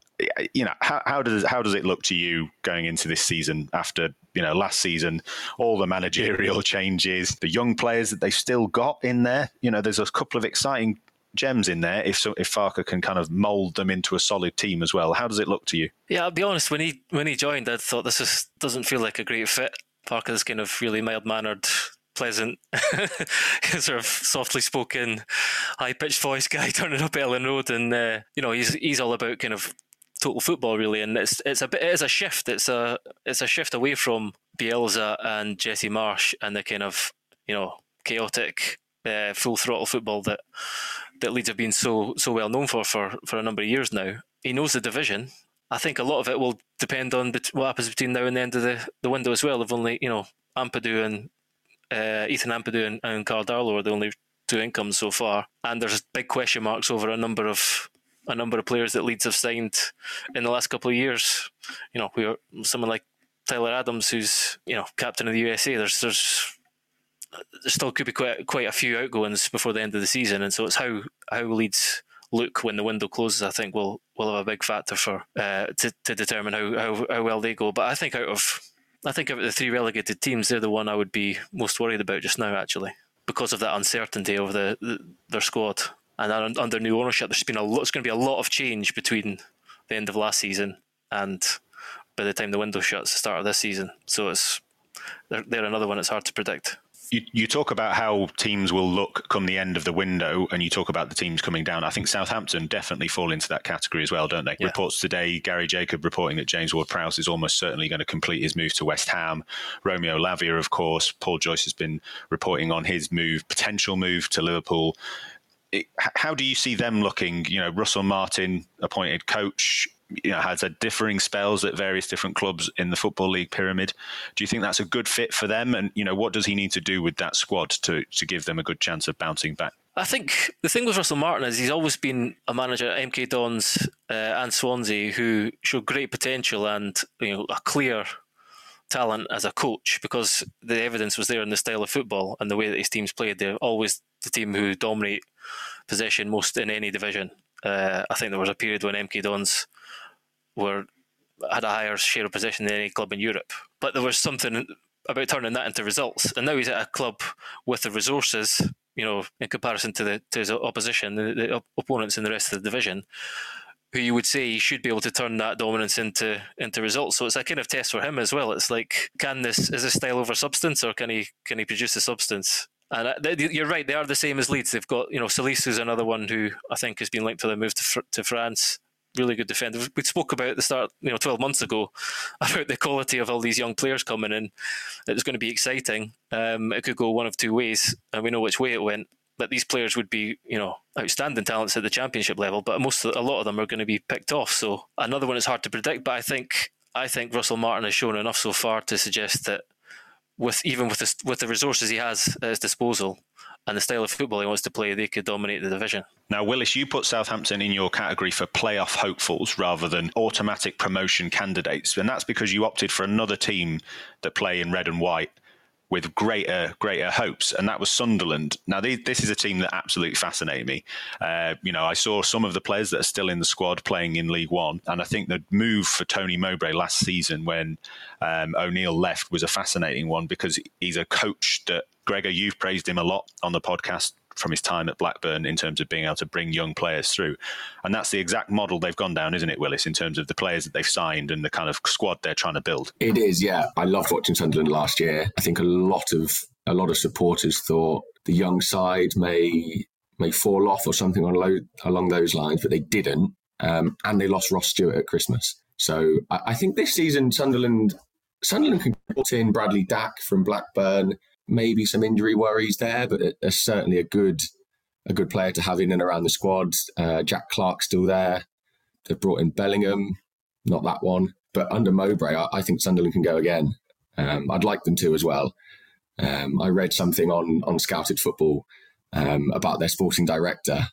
How does it look to you going into this season after last season, all the managerial changes, the young players that they've still got in there? There's a couple of exciting gems in there if Farke can kind of mould them into a solid team as well. How does it look to you? Yeah, I'll be honest, when he joined, I thought this doesn't feel like a great fit. Farke's kind of really mild-mannered, pleasant, sort of softly spoken, high-pitched voice guy turning up Ellen Road, and he's all about kind of total football really, and it is a shift. It's a shift away from Bielsa and Jesse Marsh and the kind of chaotic, full throttle football that Leeds have been so well known for a number of years now. He knows the division. I think a lot of it will depend on what happens between now and the end of the window as well. They've only, Ampadu and Ethan Ampadu and Carl Darlow are the only two incomes so far, and there's big question marks over a number of players that Leeds have signed in the last couple of years. We are someone like Tyler Adams, who's captain of the USA. There still could be quite a few outgoings before the end of the season, and so it's how Leeds look when the window closes. I think will have a big factor for to determine how well they go. But I think out of the three relegated teams, they're the one I would be most worried about just now, actually, because of that uncertainty of their squad. And under new ownership, it's going to be a lot of change between the end of last season and by the time the window shuts, the start of this season. So they're another one that's hard to predict. You talk about how teams will look come the end of the window, and you talk about the teams coming down. I think Southampton definitely fall into that category as well, don't they? Yeah. Reports today, Gary Jacob reporting that James Ward-Prowse is almost certainly going to complete his move to West Ham. Romeo Lavia, of course. Paul Joyce has been reporting on his potential move to Liverpool. How do you see them looking? Russell Martin, appointed coach, has had differing spells at various different clubs in the Football League pyramid. Do you think that's a good fit for them? And, what does he need to do with that squad to give them a good chance of bouncing back? I think the thing with Russell Martin is he's always been a manager at MK Dons and Swansea who showed great potential and, a clear talent as a coach, because the evidence was there in the style of football and the way that his teams played. They're always the team who dominate possession most in any division. I think there was a period when MK Dons had a higher share of possession than any club in Europe. But there was something about turning that into results. And now he's at a club with the resources, in comparison to his opposition, the opponents in the rest of the division, who you would say he should be able to turn that dominance into results. So it's a kind of test for him as well. It's like, is this style over substance, or can he produce the substance? And you're right, they are the same as Leeds. They've got, Solis, who's another one who I think has been linked to the move to France. Really good defender. We spoke about at the start, 12 months ago, about the quality of all these young players coming in. It's going to be exciting. It could go one of two ways, and we know which way it went. But these players would be, outstanding talents at the Championship level, but a lot of them are going to be picked off. So another one is hard to predict. But I think Russell Martin has shown enough so far to suggest that with the resources he has at his disposal and the style of football he wants to play, they could dominate the division. Now, Willis, you put Southampton in your category for playoff hopefuls rather than automatic promotion candidates, and that's because you opted for another team that play in red and white with greater hopes, and that was Sunderland. Now, this is a team that absolutely fascinated me. I saw some of the players that are still in the squad playing in League One, and I think the move for Tony Mowbray last season when O'Neill left was a fascinating one, because he's a coach that, Gregor, you've praised him a lot on the podcast from his time at Blackburn in terms of being able to bring young players through. And that's the exact model they've gone down, isn't it, Willis, in terms of the players that they've signed and the kind of squad they're trying to build? It is, yeah. I loved watching Sunderland last year. I think a lot of supporters thought the young side may fall off or something along those lines, but they didn't. And they lost Ross Stewart at Christmas. So I think this season Sunderland can put in Bradley Dack from Blackburn. Maybe some injury worries there, but there's certainly a good player to have in and around the squad. Jack Clark's still there. They've brought in Bellingham, not that one. But under Mowbray, I think Sunderland can go again. I'd like them to as well. I read something on Scouted Football about their sporting director,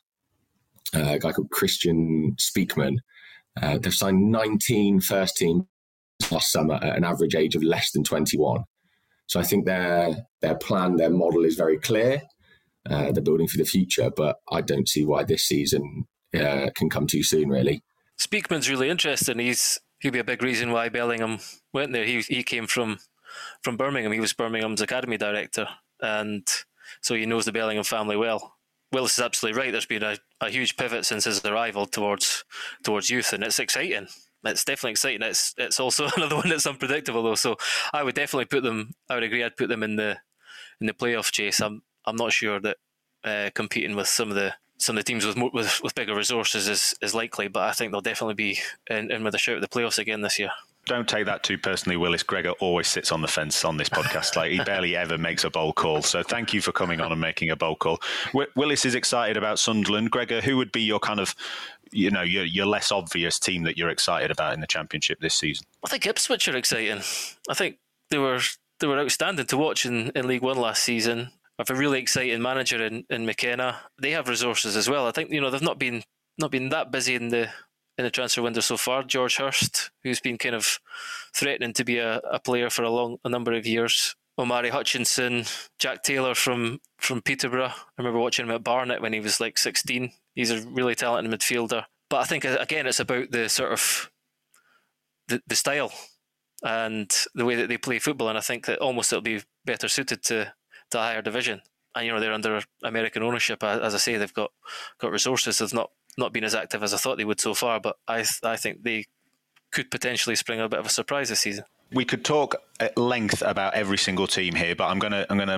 a guy called Christian Speakman. They've signed 19 first team last summer at an average age of less than 21. So I think their plan, their model is very clear. They're building for the future, but I don't see why this season can come too soon, really. Speakman's really interesting. He'll be a big reason why Bellingham went there. He came from Birmingham. He was Birmingham's academy director, and so he knows the Bellingham family well. Willis is absolutely right. There's been a huge pivot since his arrival towards youth, and it's exciting. It's definitely exciting. It's also another one that's unpredictable, though. So I would definitely put them. I would agree. I'd put them in the playoff chase. I'm not sure that competing with some of the teams with bigger resources is likely, but I think they'll definitely be in with a shout at the playoffs again this year. Don't take that too personally, Willis. Gregor always sits on the fence on this podcast. Like, he barely ever makes a bold call. So thank you for coming on and making a bold call. Willis is excited about Sunderland. Gregor, who would be your kind of, your less obvious team that you're excited about in the Championship this season? I think Ipswich are exciting. I think they were outstanding to watch in League One last season. Have a really exciting manager in McKenna. They have resources as well. I think they've not been that busy in the transfer window so far. George Hurst, who's been kind of threatening to be a player for a number of years. Omari Hutchinson, Jack Taylor from Peterborough. I remember watching him at Barnet when he was like 16. He's a really talented midfielder. But I think, again, it's about the sort of the style and the way that they play football. And I think that almost it'll be better suited to a higher division. And, they're under American ownership. As I say, they've got resources. They've not been as active as I thought they would so far, but I think they could potentially spring a bit of a surprise this season. We could talk at length about every single team here, but I'm going to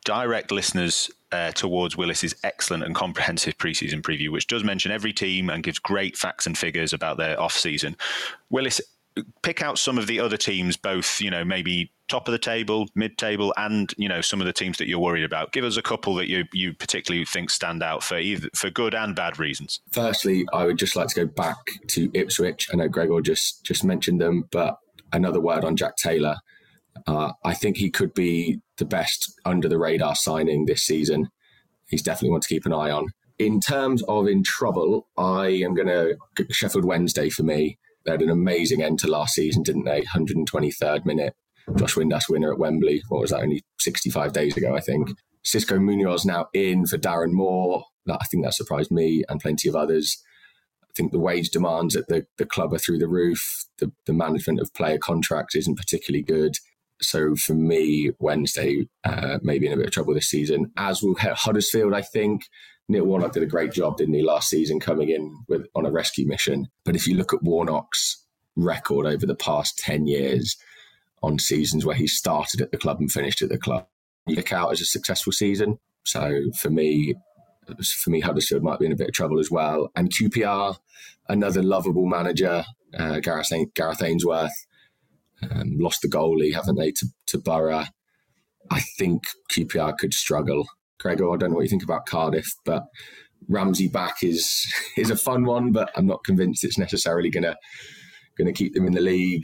direct listeners towards Willis's excellent and comprehensive preseason preview, which does mention every team and gives great facts and figures about their off-season. Willis, pick out some of the other teams, both, maybe top of the table, mid-table, and, some of the teams that you're worried about. Give us a couple that you particularly think stand out for good and bad reasons. Firstly, I would just like to go back to Ipswich. I know Gregor just mentioned them, but another word on Jack Taylor. I think he could be the best under-the-radar signing this season. He's definitely one to keep an eye on. In terms of in trouble, I am going to Sheffield Wednesday for me. They had an amazing end to last season, didn't they? 123rd minute. Josh Windass winner at Wembley. What was that? Only 65 days ago, I think. Xisco Munoz now in for Darren Moore. I think that surprised me and plenty of others. I think the wage demands at the club are through the roof. The management of player contracts isn't particularly good. So for me, Wednesday may be in a bit of trouble this season, as will Huddersfield, I think. Neil Warnock did a great job, didn't he, last season coming in on a rescue mission. But if you look at Warnock's record over the past 10 years on seasons where he started at the club and finished at the club, you look out as a successful season. So for me, Huddersfield might be in a bit of trouble as well. And QPR, another lovable manager, Gareth Ainsworth. Lost the goalie, haven't they, to Borough. I think QPR could struggle. Gregor, I don't know what you think about Cardiff, but Ramsey back is a fun one, but I'm not convinced it's necessarily going to keep them in the league.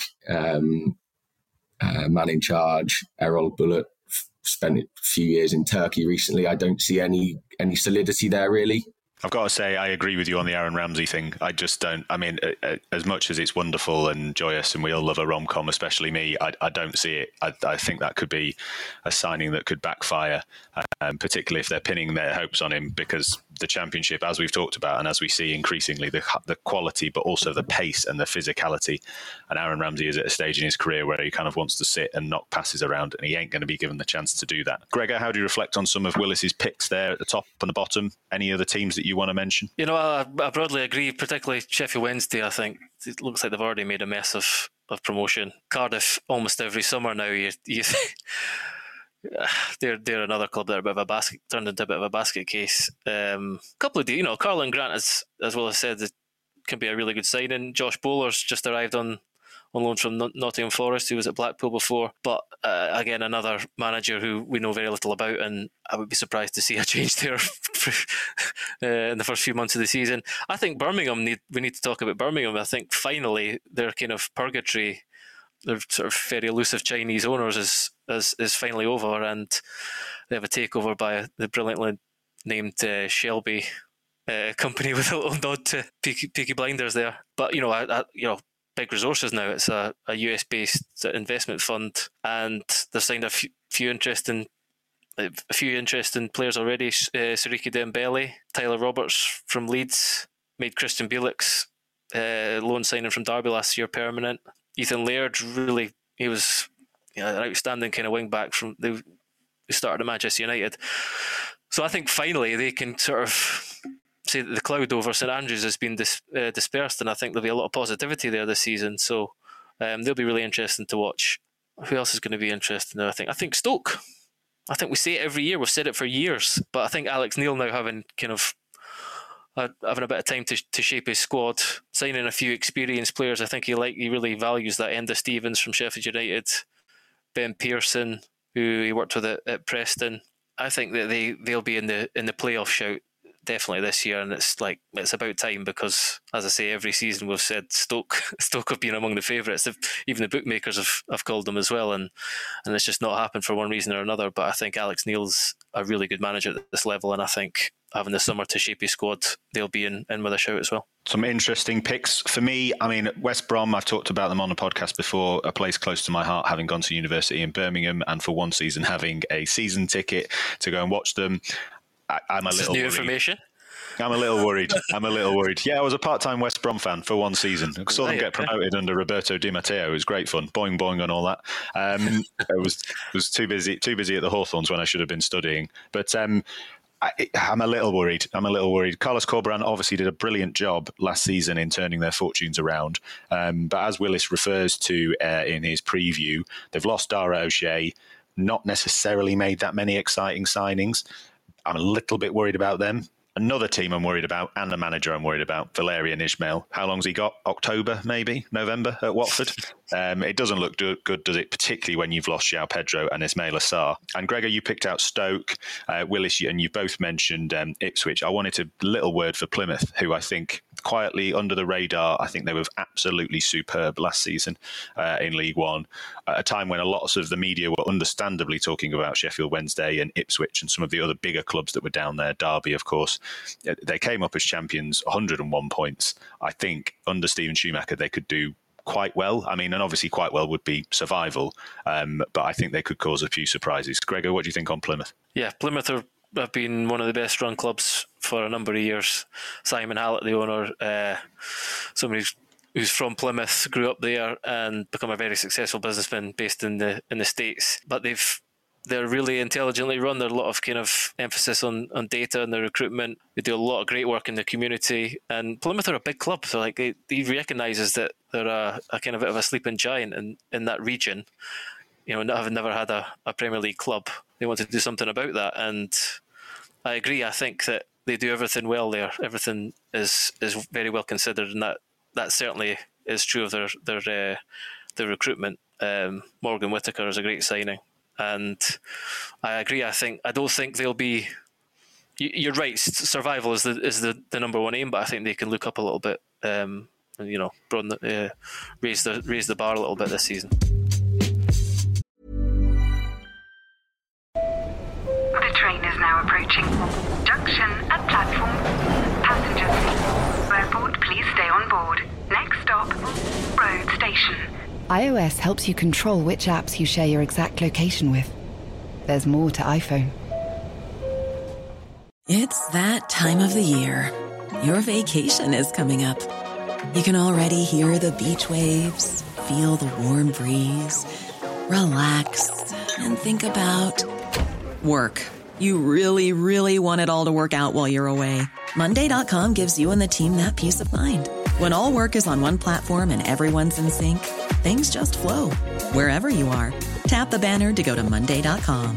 Man in charge, Errol Bullitt, spent a few years in Turkey recently. I don't see any solidity there, really. I've got to say, I agree with you on the Aaron Ramsey thing. I just don't. I mean, as much as it's wonderful and joyous, and we all love a rom-com, especially me, I don't see it. I think that could be a signing that could backfire, particularly if they're pinning their hopes on him, because the Championship, as we've talked about, and as we see increasingly, the quality, but also the pace and the physicality. And Aaron Ramsey is at a stage in his career where he kind of wants to sit and knock passes around, and he ain't going to be given the chance to do that. Gregor, how do you reflect on some of Willis's picks there at the top and the bottom? Any other teams that you want to mention? I broadly agree, particularly Sheffield Wednesday. I think it looks like they've already made a mess of promotion. Cardiff, almost every summer now, they're another club that are turned into a bit of a basket case. Couple of Carlin Grant, as well as said, can be a really good signing. Josh Bowler's just arrived on loan from Nottingham Forest, who was at Blackpool before. But again, another manager who we know very little about, and I would be surprised to see a change there in the first few months of the season. I think Birmingham, we need to talk about Birmingham. I think finally their kind of purgatory, their sort of very elusive Chinese owners is finally over, and they have a takeover by the brilliantly named Shelby company with a little nod to Peaky Blinders there. But big resources now. It's a US-based investment fund, and they've signed a few interesting players already. Siriki Dembele, Tyler Roberts from Leeds, made Christian Bielik's loan signing from Derby last year permanent. Ethan Laird, he was an outstanding kind of wing back from they started at Manchester United. So I think finally they can sort of say that the cloud over St Andrews has been dispersed, and I think there'll be a lot of positivity there this season. So they'll be really interesting to watch. Who else is going to be interesting there? I think Stoke. I think we say it every year. We've said it for years, but I think Alex Neil now having a bit of time to shape his squad, signing a few experienced players. I think he really values that. Enda Stevens from Sheffield United, Ben Pearson, who he worked with at Preston. I think that they'll be in the playoff shout definitely this year, and it's about time, because as I say, every season we've said Stoke have been among the favourites. Even the bookmakers have called them as well, and it's just not happened for one reason or another. But I think Alex Neil's a really good manager at this level, and I think having the summer to shape his squad, they'll be in with a shout as well. Some interesting picks for me. I mean, West Brom, I've talked about them on the podcast before, a place close to my heart, having gone to university in Birmingham, and for one season having a season ticket to go and watch them. I'm a little worried. Information. I'm a little worried. Yeah, I was a part-time West Brom fan for one season. I saw them get promoted under Roberto Di Matteo. It was great fun. Boing, boing and all that. I was too busy at the Hawthorns when I should have been studying. But I'm a little worried. Carlos Corberán obviously did a brilliant job last season in turning their fortunes around. But as Willis refers to in his preview, they've lost Dara O'Shea. not necessarily made that many exciting signings. I'm a little bit worried about them. Another team I'm worried about, and a manager I'm worried about, Valérien Ismaël. How long's he got? October, maybe? November at Watford? It doesn't look good, does it? Particularly when you've lost João Pedro and Ismaïla Sarr. And Gregor, you picked out Stoke, Willis, and you both mentioned Ipswich. I wanted a little word for Plymouth, who I think quietly under the radar, I think they were absolutely superb last season in League One, at a time when a lot of the media were understandably talking about Sheffield Wednesday and Ipswich and some of the other bigger clubs that were down there, Derby, of course. They came up as champions, 101 points. I think under Steven Schumacher, they could do quite well. I mean, and obviously quite well would be survival, but I think they could cause a few surprises. Gregor, what do you think on Plymouth? Yeah, Plymouth have been one of the best run clubs for a number of years. Simon Hallett, the owner, somebody who's from Plymouth, grew up there and become a very successful businessman based in the States. But they're really intelligently run. There's a lot of kind of emphasis on data and their recruitment. They do a lot of great work in the community. And Plymouth are a big club, so like he recognises that they're a kind of bit of a sleeping giant in that region. You know, having never had a Premier League club, they want to do something about that. And I agree. I think that they do everything well there. Everything is very well considered, and that certainly is true of their recruitment. Morgan Whittaker is a great signing. And I agree. I don't think they'll be. You're right. Survival is the number one aim, but I think they can look up a little bit. And raise the bar a little bit this season. The train is now approaching. Junction at platform. Passengers, airport, please stay on board. Next stop, road station. iOS helps you control which apps you share your exact location with. There's more to iPhone. It's that time of the year. Your vacation is coming up. You can already hear the beach waves, feel the warm breeze, relax, and think about work. You really, really want it all to work out while you're away. Monday.com gives you and the team that peace of mind. When all work is on one platform and everyone's in sync, things just flow. Wherever you are, tap the banner to go to Monday.com.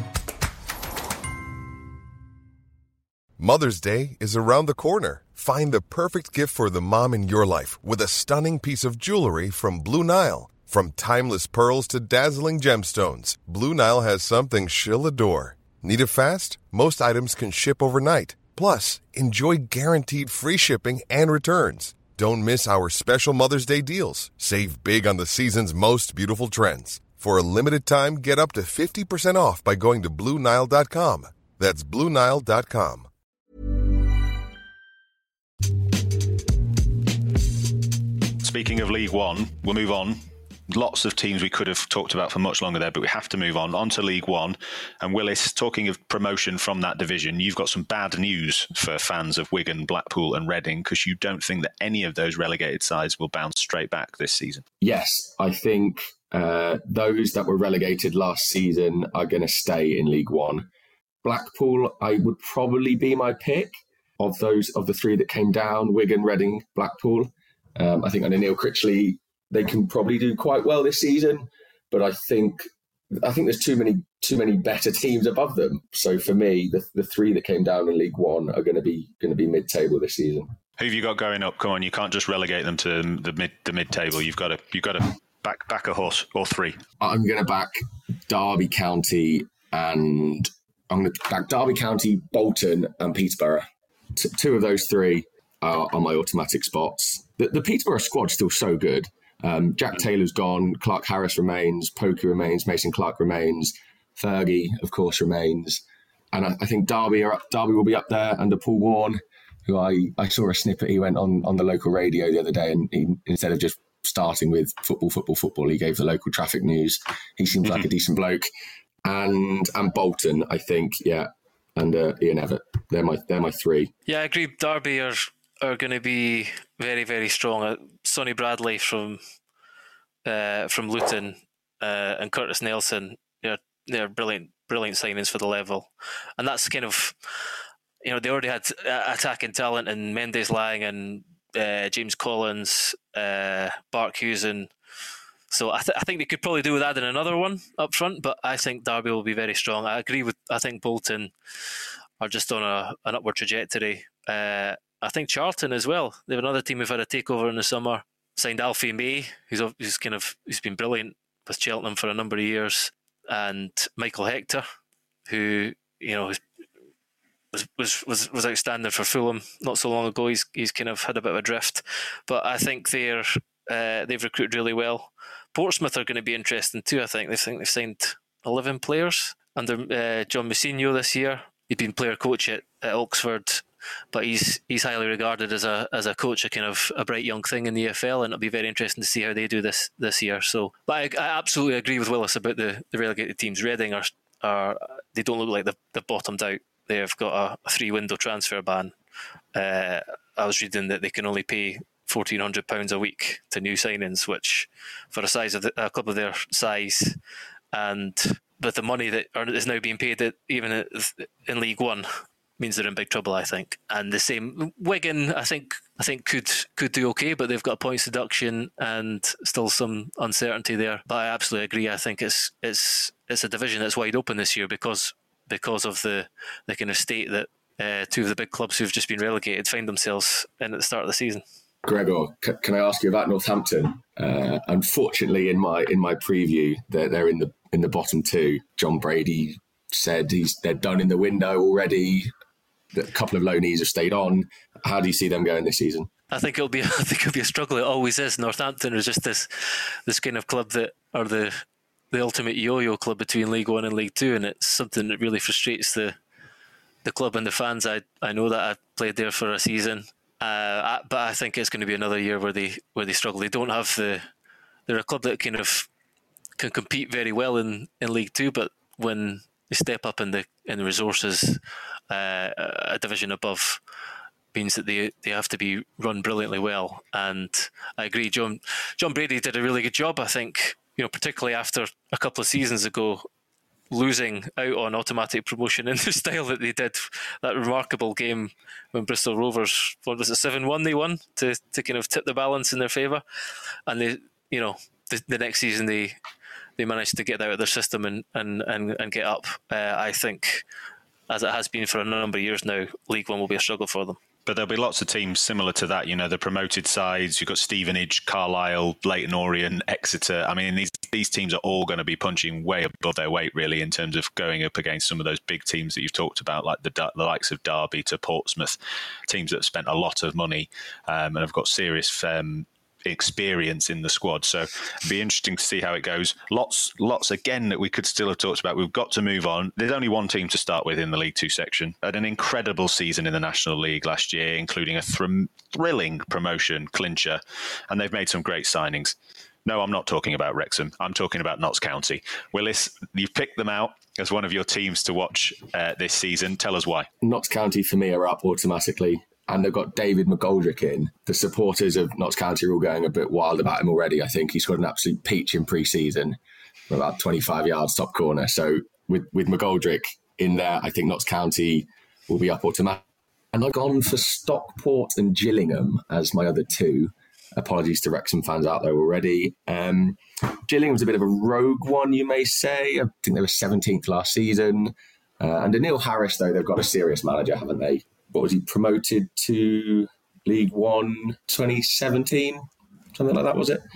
Mother's Day is around the corner. Find the perfect gift for the mom in your life with a stunning piece of jewelry from Blue Nile. From timeless pearls to dazzling gemstones, Blue Nile has something she'll adore. Need it fast? Most items can ship overnight. Plus, enjoy guaranteed free shipping and returns. Don't miss our special Mother's Day deals. Save big on the season's most beautiful trends. For a limited time, get up to 50% off by going to BlueNile.com. That's BlueNile.com. Speaking of League One, we'll move on. Lots of teams we could have talked about for much longer there, but we have to move on to League One. And Willis, talking of promotion from that division, you've got some bad news for fans of Wigan, Blackpool and Reading, because you don't think that any of those relegated sides will bounce straight back this season. Yes, I think those that were relegated last season are going to stay in League One. Blackpool, I would probably be my pick of the three that came down: Wigan, Reading, Blackpool. I think under Neil Critchley, they can probably do quite well this season, but I think there's too many better teams above them. So for me, the three that came down in League One are going to be mid-table this season. Who have you got going up? Come on, you can't just relegate them to the mid-table. You've got to back a horse or three. I'm going to back Derby County, and I'm going to back Derby County, Bolton, and Peterborough. Two of those three are my automatic spots. The Peterborough squad's still so good. Jack Taylor's gone, Clark Harris remains, Poku remains, Mason Clark remains, Fergie, of course, remains. And I think Derby will be up there under Paul Warne, who I saw a snippet. He went on the local radio the other day, and he, instead of just starting with football, he gave the local traffic news. He seems like a decent bloke. And Bolton, I think, yeah, and Ian Evatt. They're my three. Yeah, I agree. Derby are going to be very, very strong. Sonny Bradley from Luton and Curtis Nelson, they're brilliant signings for the level. And that's kind of, they already had attacking talent in Mendes Lang and James Collins, Bart Hughes and So I think they could probably do with adding another one up front, but I think Derby will be very strong. I think Bolton are just on an upward trajectory. I think Charlton as well. They have another team who've had a takeover in the summer. Signed Alfie May, who's been brilliant with Cheltenham for a number of years, and Michael Hector, who was outstanding for Fulham not so long ago. He's kind of had a bit of a drift, but I think they've recruited really well. Portsmouth are going to be interesting too. I think they've signed 11 players under John Mousinho this year. He'd been player coach at Oxford, but he's highly regarded as a coach, a bright young thing in the EFL, and it'll be very interesting to see how they do this year. So, but I absolutely agree with Willis about the relegated teams. Reading are they don't look like they've bottomed out. They've got a 3-window transfer ban. I was reading that they can only pay £1,400 a week to new signings, which for a club of their size, and with the money that is now being paid even in League One, means they're in big trouble, I think. And the same Wigan, I think could do okay, but they've got a points deduction and still some uncertainty there. But I absolutely agree. I think it's a division that's wide open this year because of the kind of state that two of the big clubs who've just been relegated find themselves in at the start of the season. Gregor, can I ask you about Northampton? Unfortunately, in my preview, they're in the bottom two. John Brady said they're done in the window already. A couple of loanees have stayed on. How do you see them going this season? I think it'll be a struggle. It always is. Northampton is just this kind of club that are the ultimate yo-yo club between League One and League Two, and it's something that really frustrates the club and the fans. I know that I played there for a season, but I think it's going to be another year where they struggle. They don't have they're a club that can compete very well in League Two, but when they step up in the resources, a division above means that they have to be run brilliantly well. And I agree, John Brady did a really good job. I think, particularly after a couple of seasons ago, losing out on automatic promotion in the style that they did, that remarkable game when Bristol Rovers, what was it, 7-1 they won to kind of tip the balance in their favour, and they, the next season they managed to get out of their system and get up. I think, as it has been for a number of years now, League One will be a struggle for them. But there'll be lots of teams similar to that. The promoted sides. You've got Stevenage, Carlisle, Leyton Orient, Exeter. I mean, these teams are all going to be punching way above their weight, really, in terms of going up against some of those big teams that you've talked about, like the likes of Derby to Portsmouth, teams that have spent a lot of money and have got serious experience in the squad. So it'd be interesting to see how it goes. Lots again that we could still have talked about. We've got to move on. There's only one team to start with in the League Two section. Had an incredible season in the National League last year, including a thrilling promotion clincher, and they've made some great signings. No, I'm not talking about Wrexham. I'm talking about Notts County. Willis, you've picked them out as one of your teams to watch this season. Tell us why. Notts County for me are up automatically. And they've got David McGoldrick in. The supporters of Notts County are all going a bit wild about him already. I think he's got an absolute peach in pre-season from about 25 yards top corner. So with McGoldrick in there, I think Notts County will be up automatically. And I've gone for Stockport and Gillingham as my other two. Apologies to Wrexham fans out there already. Gillingham's a bit of a rogue one, you may say. I think they were 17th last season. Under Neil Harris, though, they've got a serious manager, haven't they? What was he, promoted to League One 2017? Something like that, was it?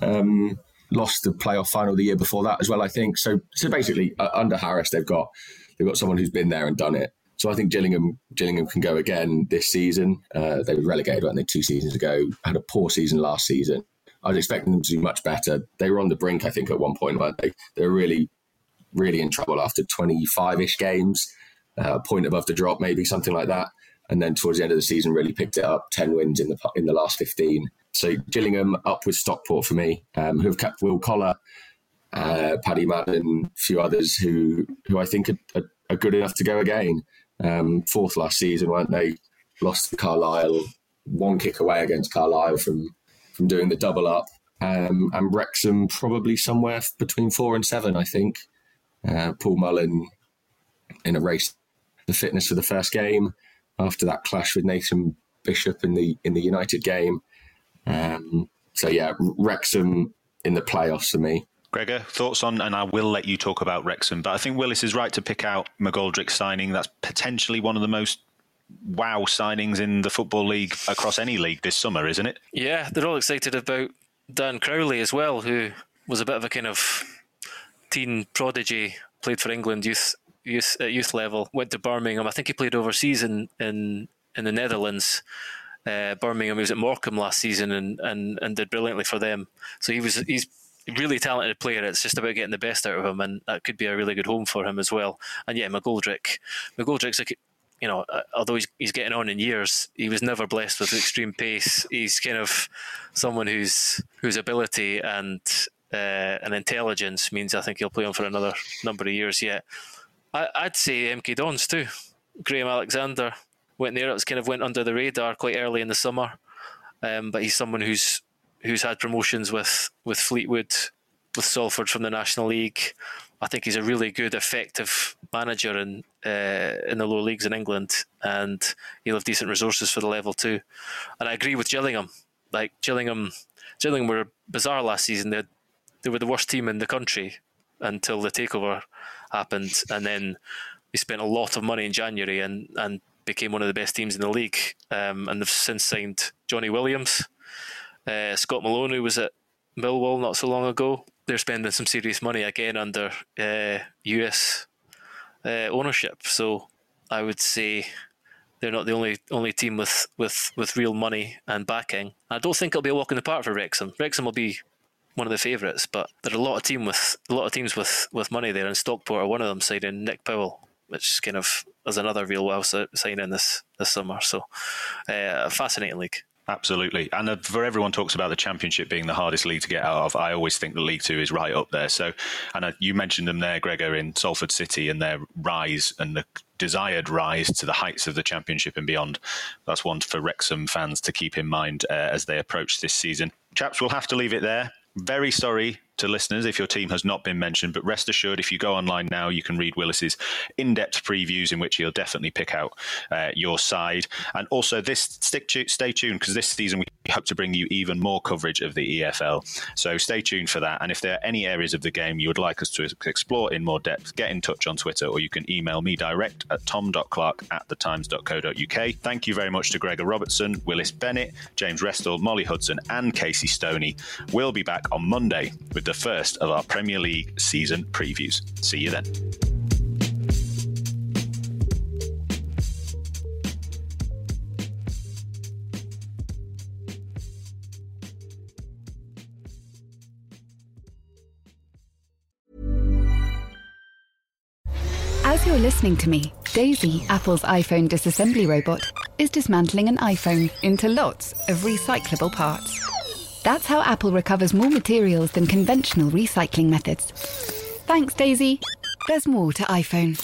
Lost the playoff final the year before that as well, I think. So basically, under Harris, they've got someone who's been there and done it. So I think Gillingham can go again this season. They were relegated, weren't they, 2 seasons ago? Had a poor season last season. I was expecting them to do much better. They were on the brink, I think, at one point, weren't they? They were really, really in trouble after 25-ish games. A point above the drop, maybe, something like that. And then towards the end of the season, really picked it up, 10 wins in the last 15. So Gillingham up with Stockport for me, who have kept Will Collar, Paddy Madden, a few others who I think are good enough to go again. 4th last season, weren't they? Lost to Carlisle, 1 kick away against Carlisle from doing the double up. And Wrexham probably somewhere between 4 and 7, I think. Paul Mullen in a race, the fitness for the first game, after that clash with Nathan Bishop in the United game. So yeah, Wrexham in the playoffs for me. Gregor, thoughts on, and I will let you talk about Wrexham, but I think Willis is right to pick out McGoldrick's signing. That's potentially one of the most wow signings in the Football League across any league this summer, isn't it? Yeah, they're all excited about Dan Crowley as well, who was a bit of a kind of teen prodigy, played for England youth level, went to Birmingham. I think he played overseas in the Netherlands. Birmingham, he was at Morecambe last season and did brilliantly for them. So he's a really talented player. It's just about getting the best out of him, and that could be a really good home for him as well. And yeah, McGoldrick's like, you know, although he's getting on in years, he was never blessed with extreme pace. He's kind of someone whose ability and intelligence means I think he'll play on for another number of years yet. I'd say MK Dons too. Graham Alexander went there. It was kind of went under the radar quite early in the summer, but he's someone who's had promotions with Fleetwood, with Salford from the National League. I think he's a really good, effective manager in the lower leagues in England, and he'll have decent resources for the level too. And I agree with Gillingham. Like Gillingham were bizarre last season. They were the worst team in the country until the takeover happened, and then they spent a lot of money in January and became one of the best teams in the league. And they've since signed Johnny Williams. Scott Malone, who was at Millwall not so long ago. They're spending some serious money again under US ownership. So I would say they're not the only team with real money and backing. I don't think it'll be a walk in the park for Wrexham. Wrexham will be one of the favourites, but there are a lot of teams with money there, and Stockport are one of them, signing Nick Powell, which kind of is another real wow signing this summer. So a fascinating league. Absolutely. And for everyone talks about the Championship being the hardest league to get out of, I always think the League Two is right up there. So, and you mentioned them there, Gregor, in Salford City and their rise and the desired rise to the heights of the Championship and beyond. That's one for Wrexham fans to keep in mind as they approach this season. Chaps, we'll have to leave it there. Very sorry to listeners if your team has not been mentioned, but rest assured, if you go online now, you can read Willis's in-depth previews in which he'll definitely pick out your side. And also stay tuned, because this season we hope to bring you even more coverage of the EFL. So stay tuned for that. And if there are any areas of the game you would like us to explore in more depth, get in touch on Twitter, or you can email me direct at tom.clark@thetimes.co.uk. Thank you very much to Gregor Robertson, Willis Bennett, James Restall, Molly Hudson and Casey Stoney. We'll be back on Monday with the first of our Premier League season previews. See you then. As you're listening to me, Daisy, Apple's iPhone disassembly robot, is dismantling an iPhone into lots of recyclable parts. That's how Apple recovers more materials than conventional recycling methods. Thanks, Daisy. There's more to iPhone.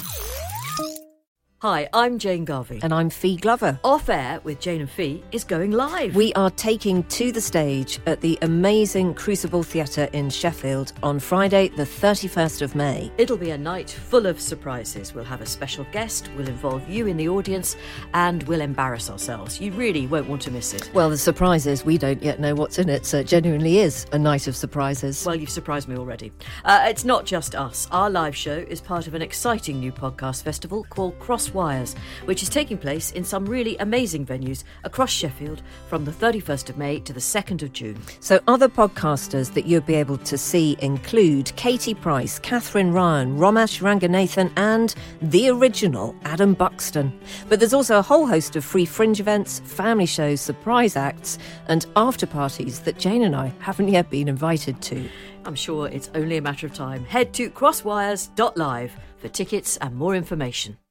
Hi, I'm Jane Garvey. And I'm Fee Glover. Off Air with Jane and Fee is going live. We are taking to the stage at the amazing Crucible Theatre in Sheffield on Friday, the 31st of May. It'll be a night full of surprises. We'll have a special guest, we'll involve you in the audience, and we'll embarrass ourselves. You really won't want to miss it. Well, the surprise is we don't yet know what's in it, so it genuinely is a night of surprises. Well, you've surprised me already. It's not just us. Our live show is part of an exciting new podcast festival called Crosswires, which is taking place in some really amazing venues across Sheffield from the 31st of May to the 2nd of June. So other podcasters that you'll be able to see include Katie Price, Catherine Ryan, Romesh Ranganathan and the original Adam Buxton. But there's also a whole host of free fringe events, family shows, surprise acts and after parties that Jane and I haven't yet been invited to. I'm sure it's only a matter of time. Head to crosswires.live for tickets and more information.